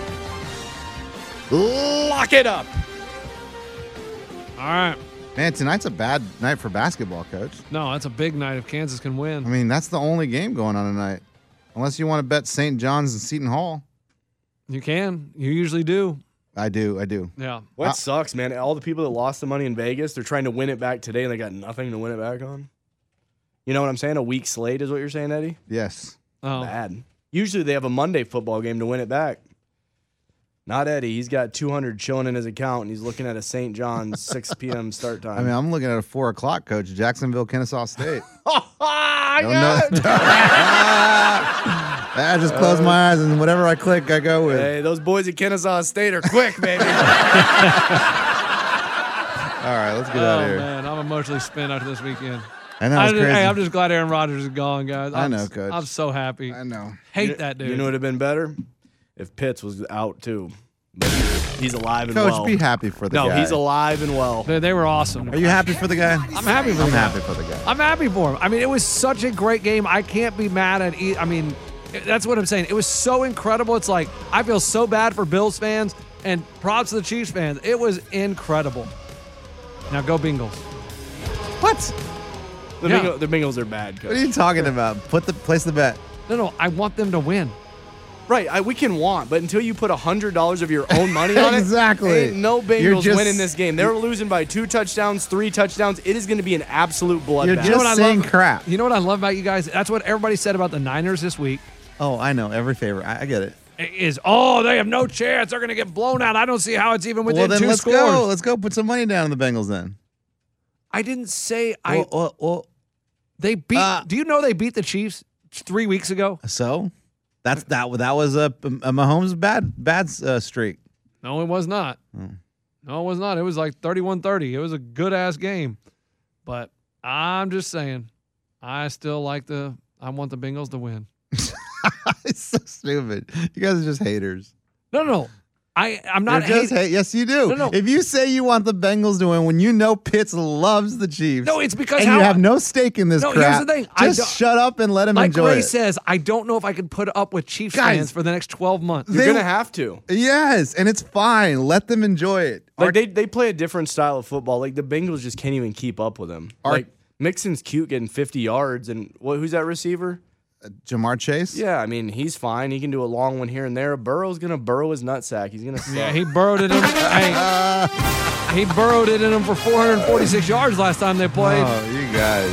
Lock it up. All right. Man, tonight's a bad night for basketball, Coach. No, that's a big night if Kansas can I win. mean, that's the only game going on tonight. Unless you want to bet St. John's and Seton Hall. You can. You usually do. I do. Yeah. What sucks, man? All the people that lost the money in Vegas, they're trying to win it back today, and they got nothing to win it back on. You know what I'm saying? A week slate is what you're saying, Eddie? Yes. Oh. Bad. Usually they have a Monday football game to win it back. Not Eddie. He's got 200 chilling in his account, and he's looking at a St. John's 6 p.m. start time. I mean, I'm looking at a 4 o'clock, Coach. Jacksonville, Kennesaw State. I I just close my eyes, and whatever I click, I go with. Hey, those boys at Kennesaw State are quick, baby. All right, let's get out of here. Man, I'm emotionally spent after this weekend. I know, it's crazy. Hey, I'm just glad Aaron Rodgers is gone, guys. I know, Coach. I'm so happy. I know. Hate that dude. You know what would have been better? If Pitts was out, too. But he's alive and Coach, well. be happy for the No, guy. he's alive and well. They were awesome. Are you happy for the guy? I'm happy for I'm the guy. happy for the guy. I'm happy for him. I mean, it was such a great game. I can't be mad at I mean, that's what I'm saying. It was so incredible. It's like, I feel so bad for Bills fans and props to the Chiefs fans. It was incredible. Now go Bengals. What? The Bengals are bad, Coach. What are you talking about? Place the bet. No, I want them to win. Right, we can want, but until you put $100 of your own money on it, Exactly. ain't no You're Bengals just- winning this game. They're losing by 2 touchdowns, 3 touchdowns. It is going to be an absolute bloodbath. You're You know what I just saying love? crap. You know what I love about you guys? That's what everybody said about the Niners this week. Oh, I know. Every favor. I get it. Is they have no chance. They're going to get blown out. I don't see how it's even within Well, then 2 let's scores. go. Let's go put some money down on the Bengals then. I didn't say they beat. Do you know they beat the Chiefs 3 weeks ago? So that was a Mahomes bad streak. No, it was not. No, it was not. It was like 31-30. It was a good ass game. But I'm just saying, I still I want the Bengals to win. It's so stupid. You guys are just haters. No. I'm not You're just hating. Yes, you do. No. If you say you want the Bengals to win when you know Pitts loves the Chiefs, No, it's because and you have no stake in this No, crap, here's the thing. I just don't- shut up and let him like enjoy Ray it. says, I don't know if I could put up with Chiefs Guys, fans for the next 12 months. You're going to have to. Yes, and it's fine. Let them enjoy it. Like they play a different style of football. Like the Bengals just can't even keep up with them. Like Mixon's cute getting 50 yards, and who's that receiver? Jamar Chase? Yeah, I mean, he's fine. He can do a long one here and there. Burrow's going to burrow his nutsack. He's going to suck. Yeah, he burrowed it in. He burrowed it in him for 446 yards last time they played. Oh, you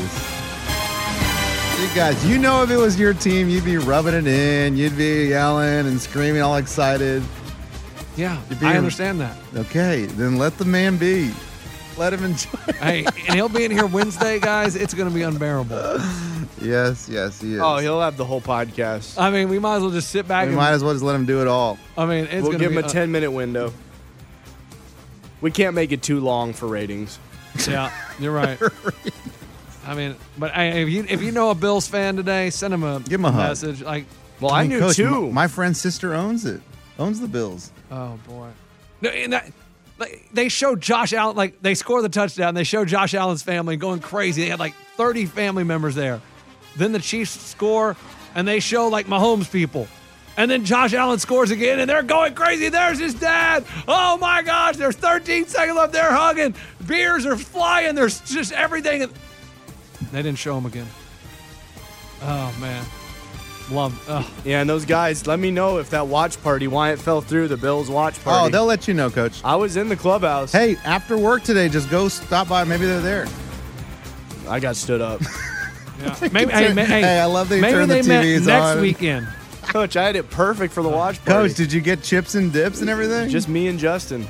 guys, you know if it was your team, you'd be rubbing it in. You'd be yelling and screaming all excited. Yeah, being- I understand that. Okay, then let the man be. Let him enjoy it. Hey, and he'll be in here Wednesday, guys. It's going to be unbearable. Yes, he is. Oh, he'll have the whole podcast. I mean, we might as well just sit back We and. might as well just let him do it all. I mean, it's We'll going to give be him a 10-minute window. We can't make it too long for ratings. Yeah, you're right. I mean, but hey, if you know a Bills fan today, send him a Give him a hug. message. Like, Well, I knew Coach, too. My friend's sister owns the Bills. oh boy, no, and that. Like, they showed Josh Allen, like they score the touchdown. They show Josh Allen's family going crazy. They had like 30 family members there. Then the Chiefs score, and they show like Mahomes people. And then Josh Allen scores again, and they're going crazy. There's his dad. Oh my gosh, there's 13 seconds left. They're hugging. Beers are flying. There's just everything. They didn't show him again. Oh man. Yeah, and those guys, let me know if that watch party, why it fell through, the Bills watch party. Oh, they'll let you know, Coach. I was in the clubhouse. Hey, after work today, just go stop by. Maybe they're there. I got stood up. Yeah. Maybe, hey, I love that you maybe turn the they met TVs next on. weekend. Coach, I had it perfect for the watch party. Coach, did you get chips and dips and everything? Just me and Justin.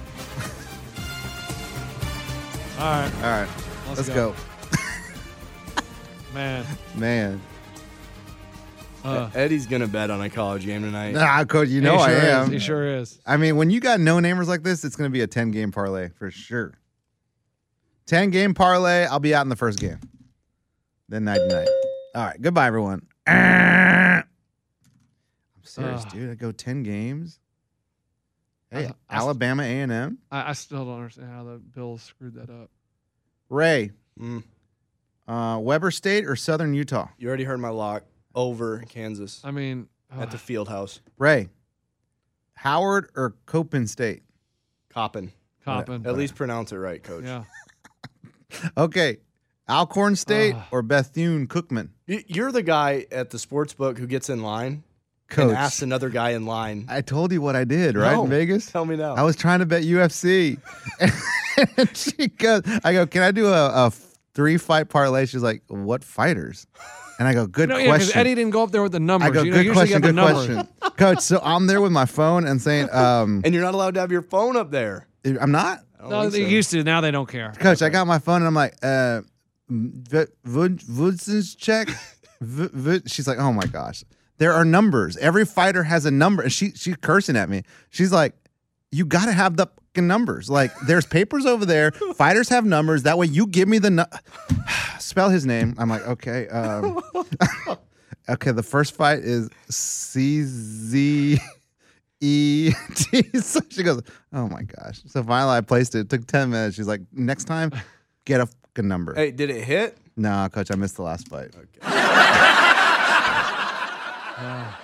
All right, All right. Let's go. man. Eddie's going to bet on a college game tonight. Nah, Coach, you know He I sure am. Is. He sure is. I mean, when you got no-namers like this, it's going to be a 10-game parlay for sure. 10-game parlay, I'll be out in the first game. Then night-night. All right, goodbye, everyone. I'm serious, dude. I go 10 games. Hey, Alabama A&M. I still don't understand how the Bills screwed that up. Ray, Weber State or Southern Utah? You already heard my lock. Over Kansas I mean, at the field house. Ray, Howard or Coppin State? Coppin. Coppin. At least pronounce it right, Coach. Yeah. Okay, Alcorn State or Bethune Cookman? You're the guy at the sports book who gets in line Coach, and asks another guy in line. I told you what I did, right, No. in Vegas? Tell me now. I was trying to bet UFC. And she goes, I go, can I do a 3-fight parlay? She's like, what fighters? And I go, good No, yeah, because question. Eddie didn't go up there with the numbers. I go, you know, good usually question, you good have the numbers. question. Coach, so I'm there with my phone and saying, And you're not allowed to have your phone up there. I'm not? No, they used to. Now they don't care. Coach, I got my phone and I'm like, Woodson's check? She's like, oh my gosh. There are numbers. Every fighter has a number. And she's cursing at me. She's like, you got to have the fucking numbers. Like, there's papers over there. Fighters have numbers. That way you give me the spell his name. I'm like, okay. Okay, the first fight is CZET. So she goes, oh my gosh. So finally I placed it. It took 10 minutes. She's like, next time, get a fucking number. Hey, did it hit? No, Coach, I missed the last fight. Okay.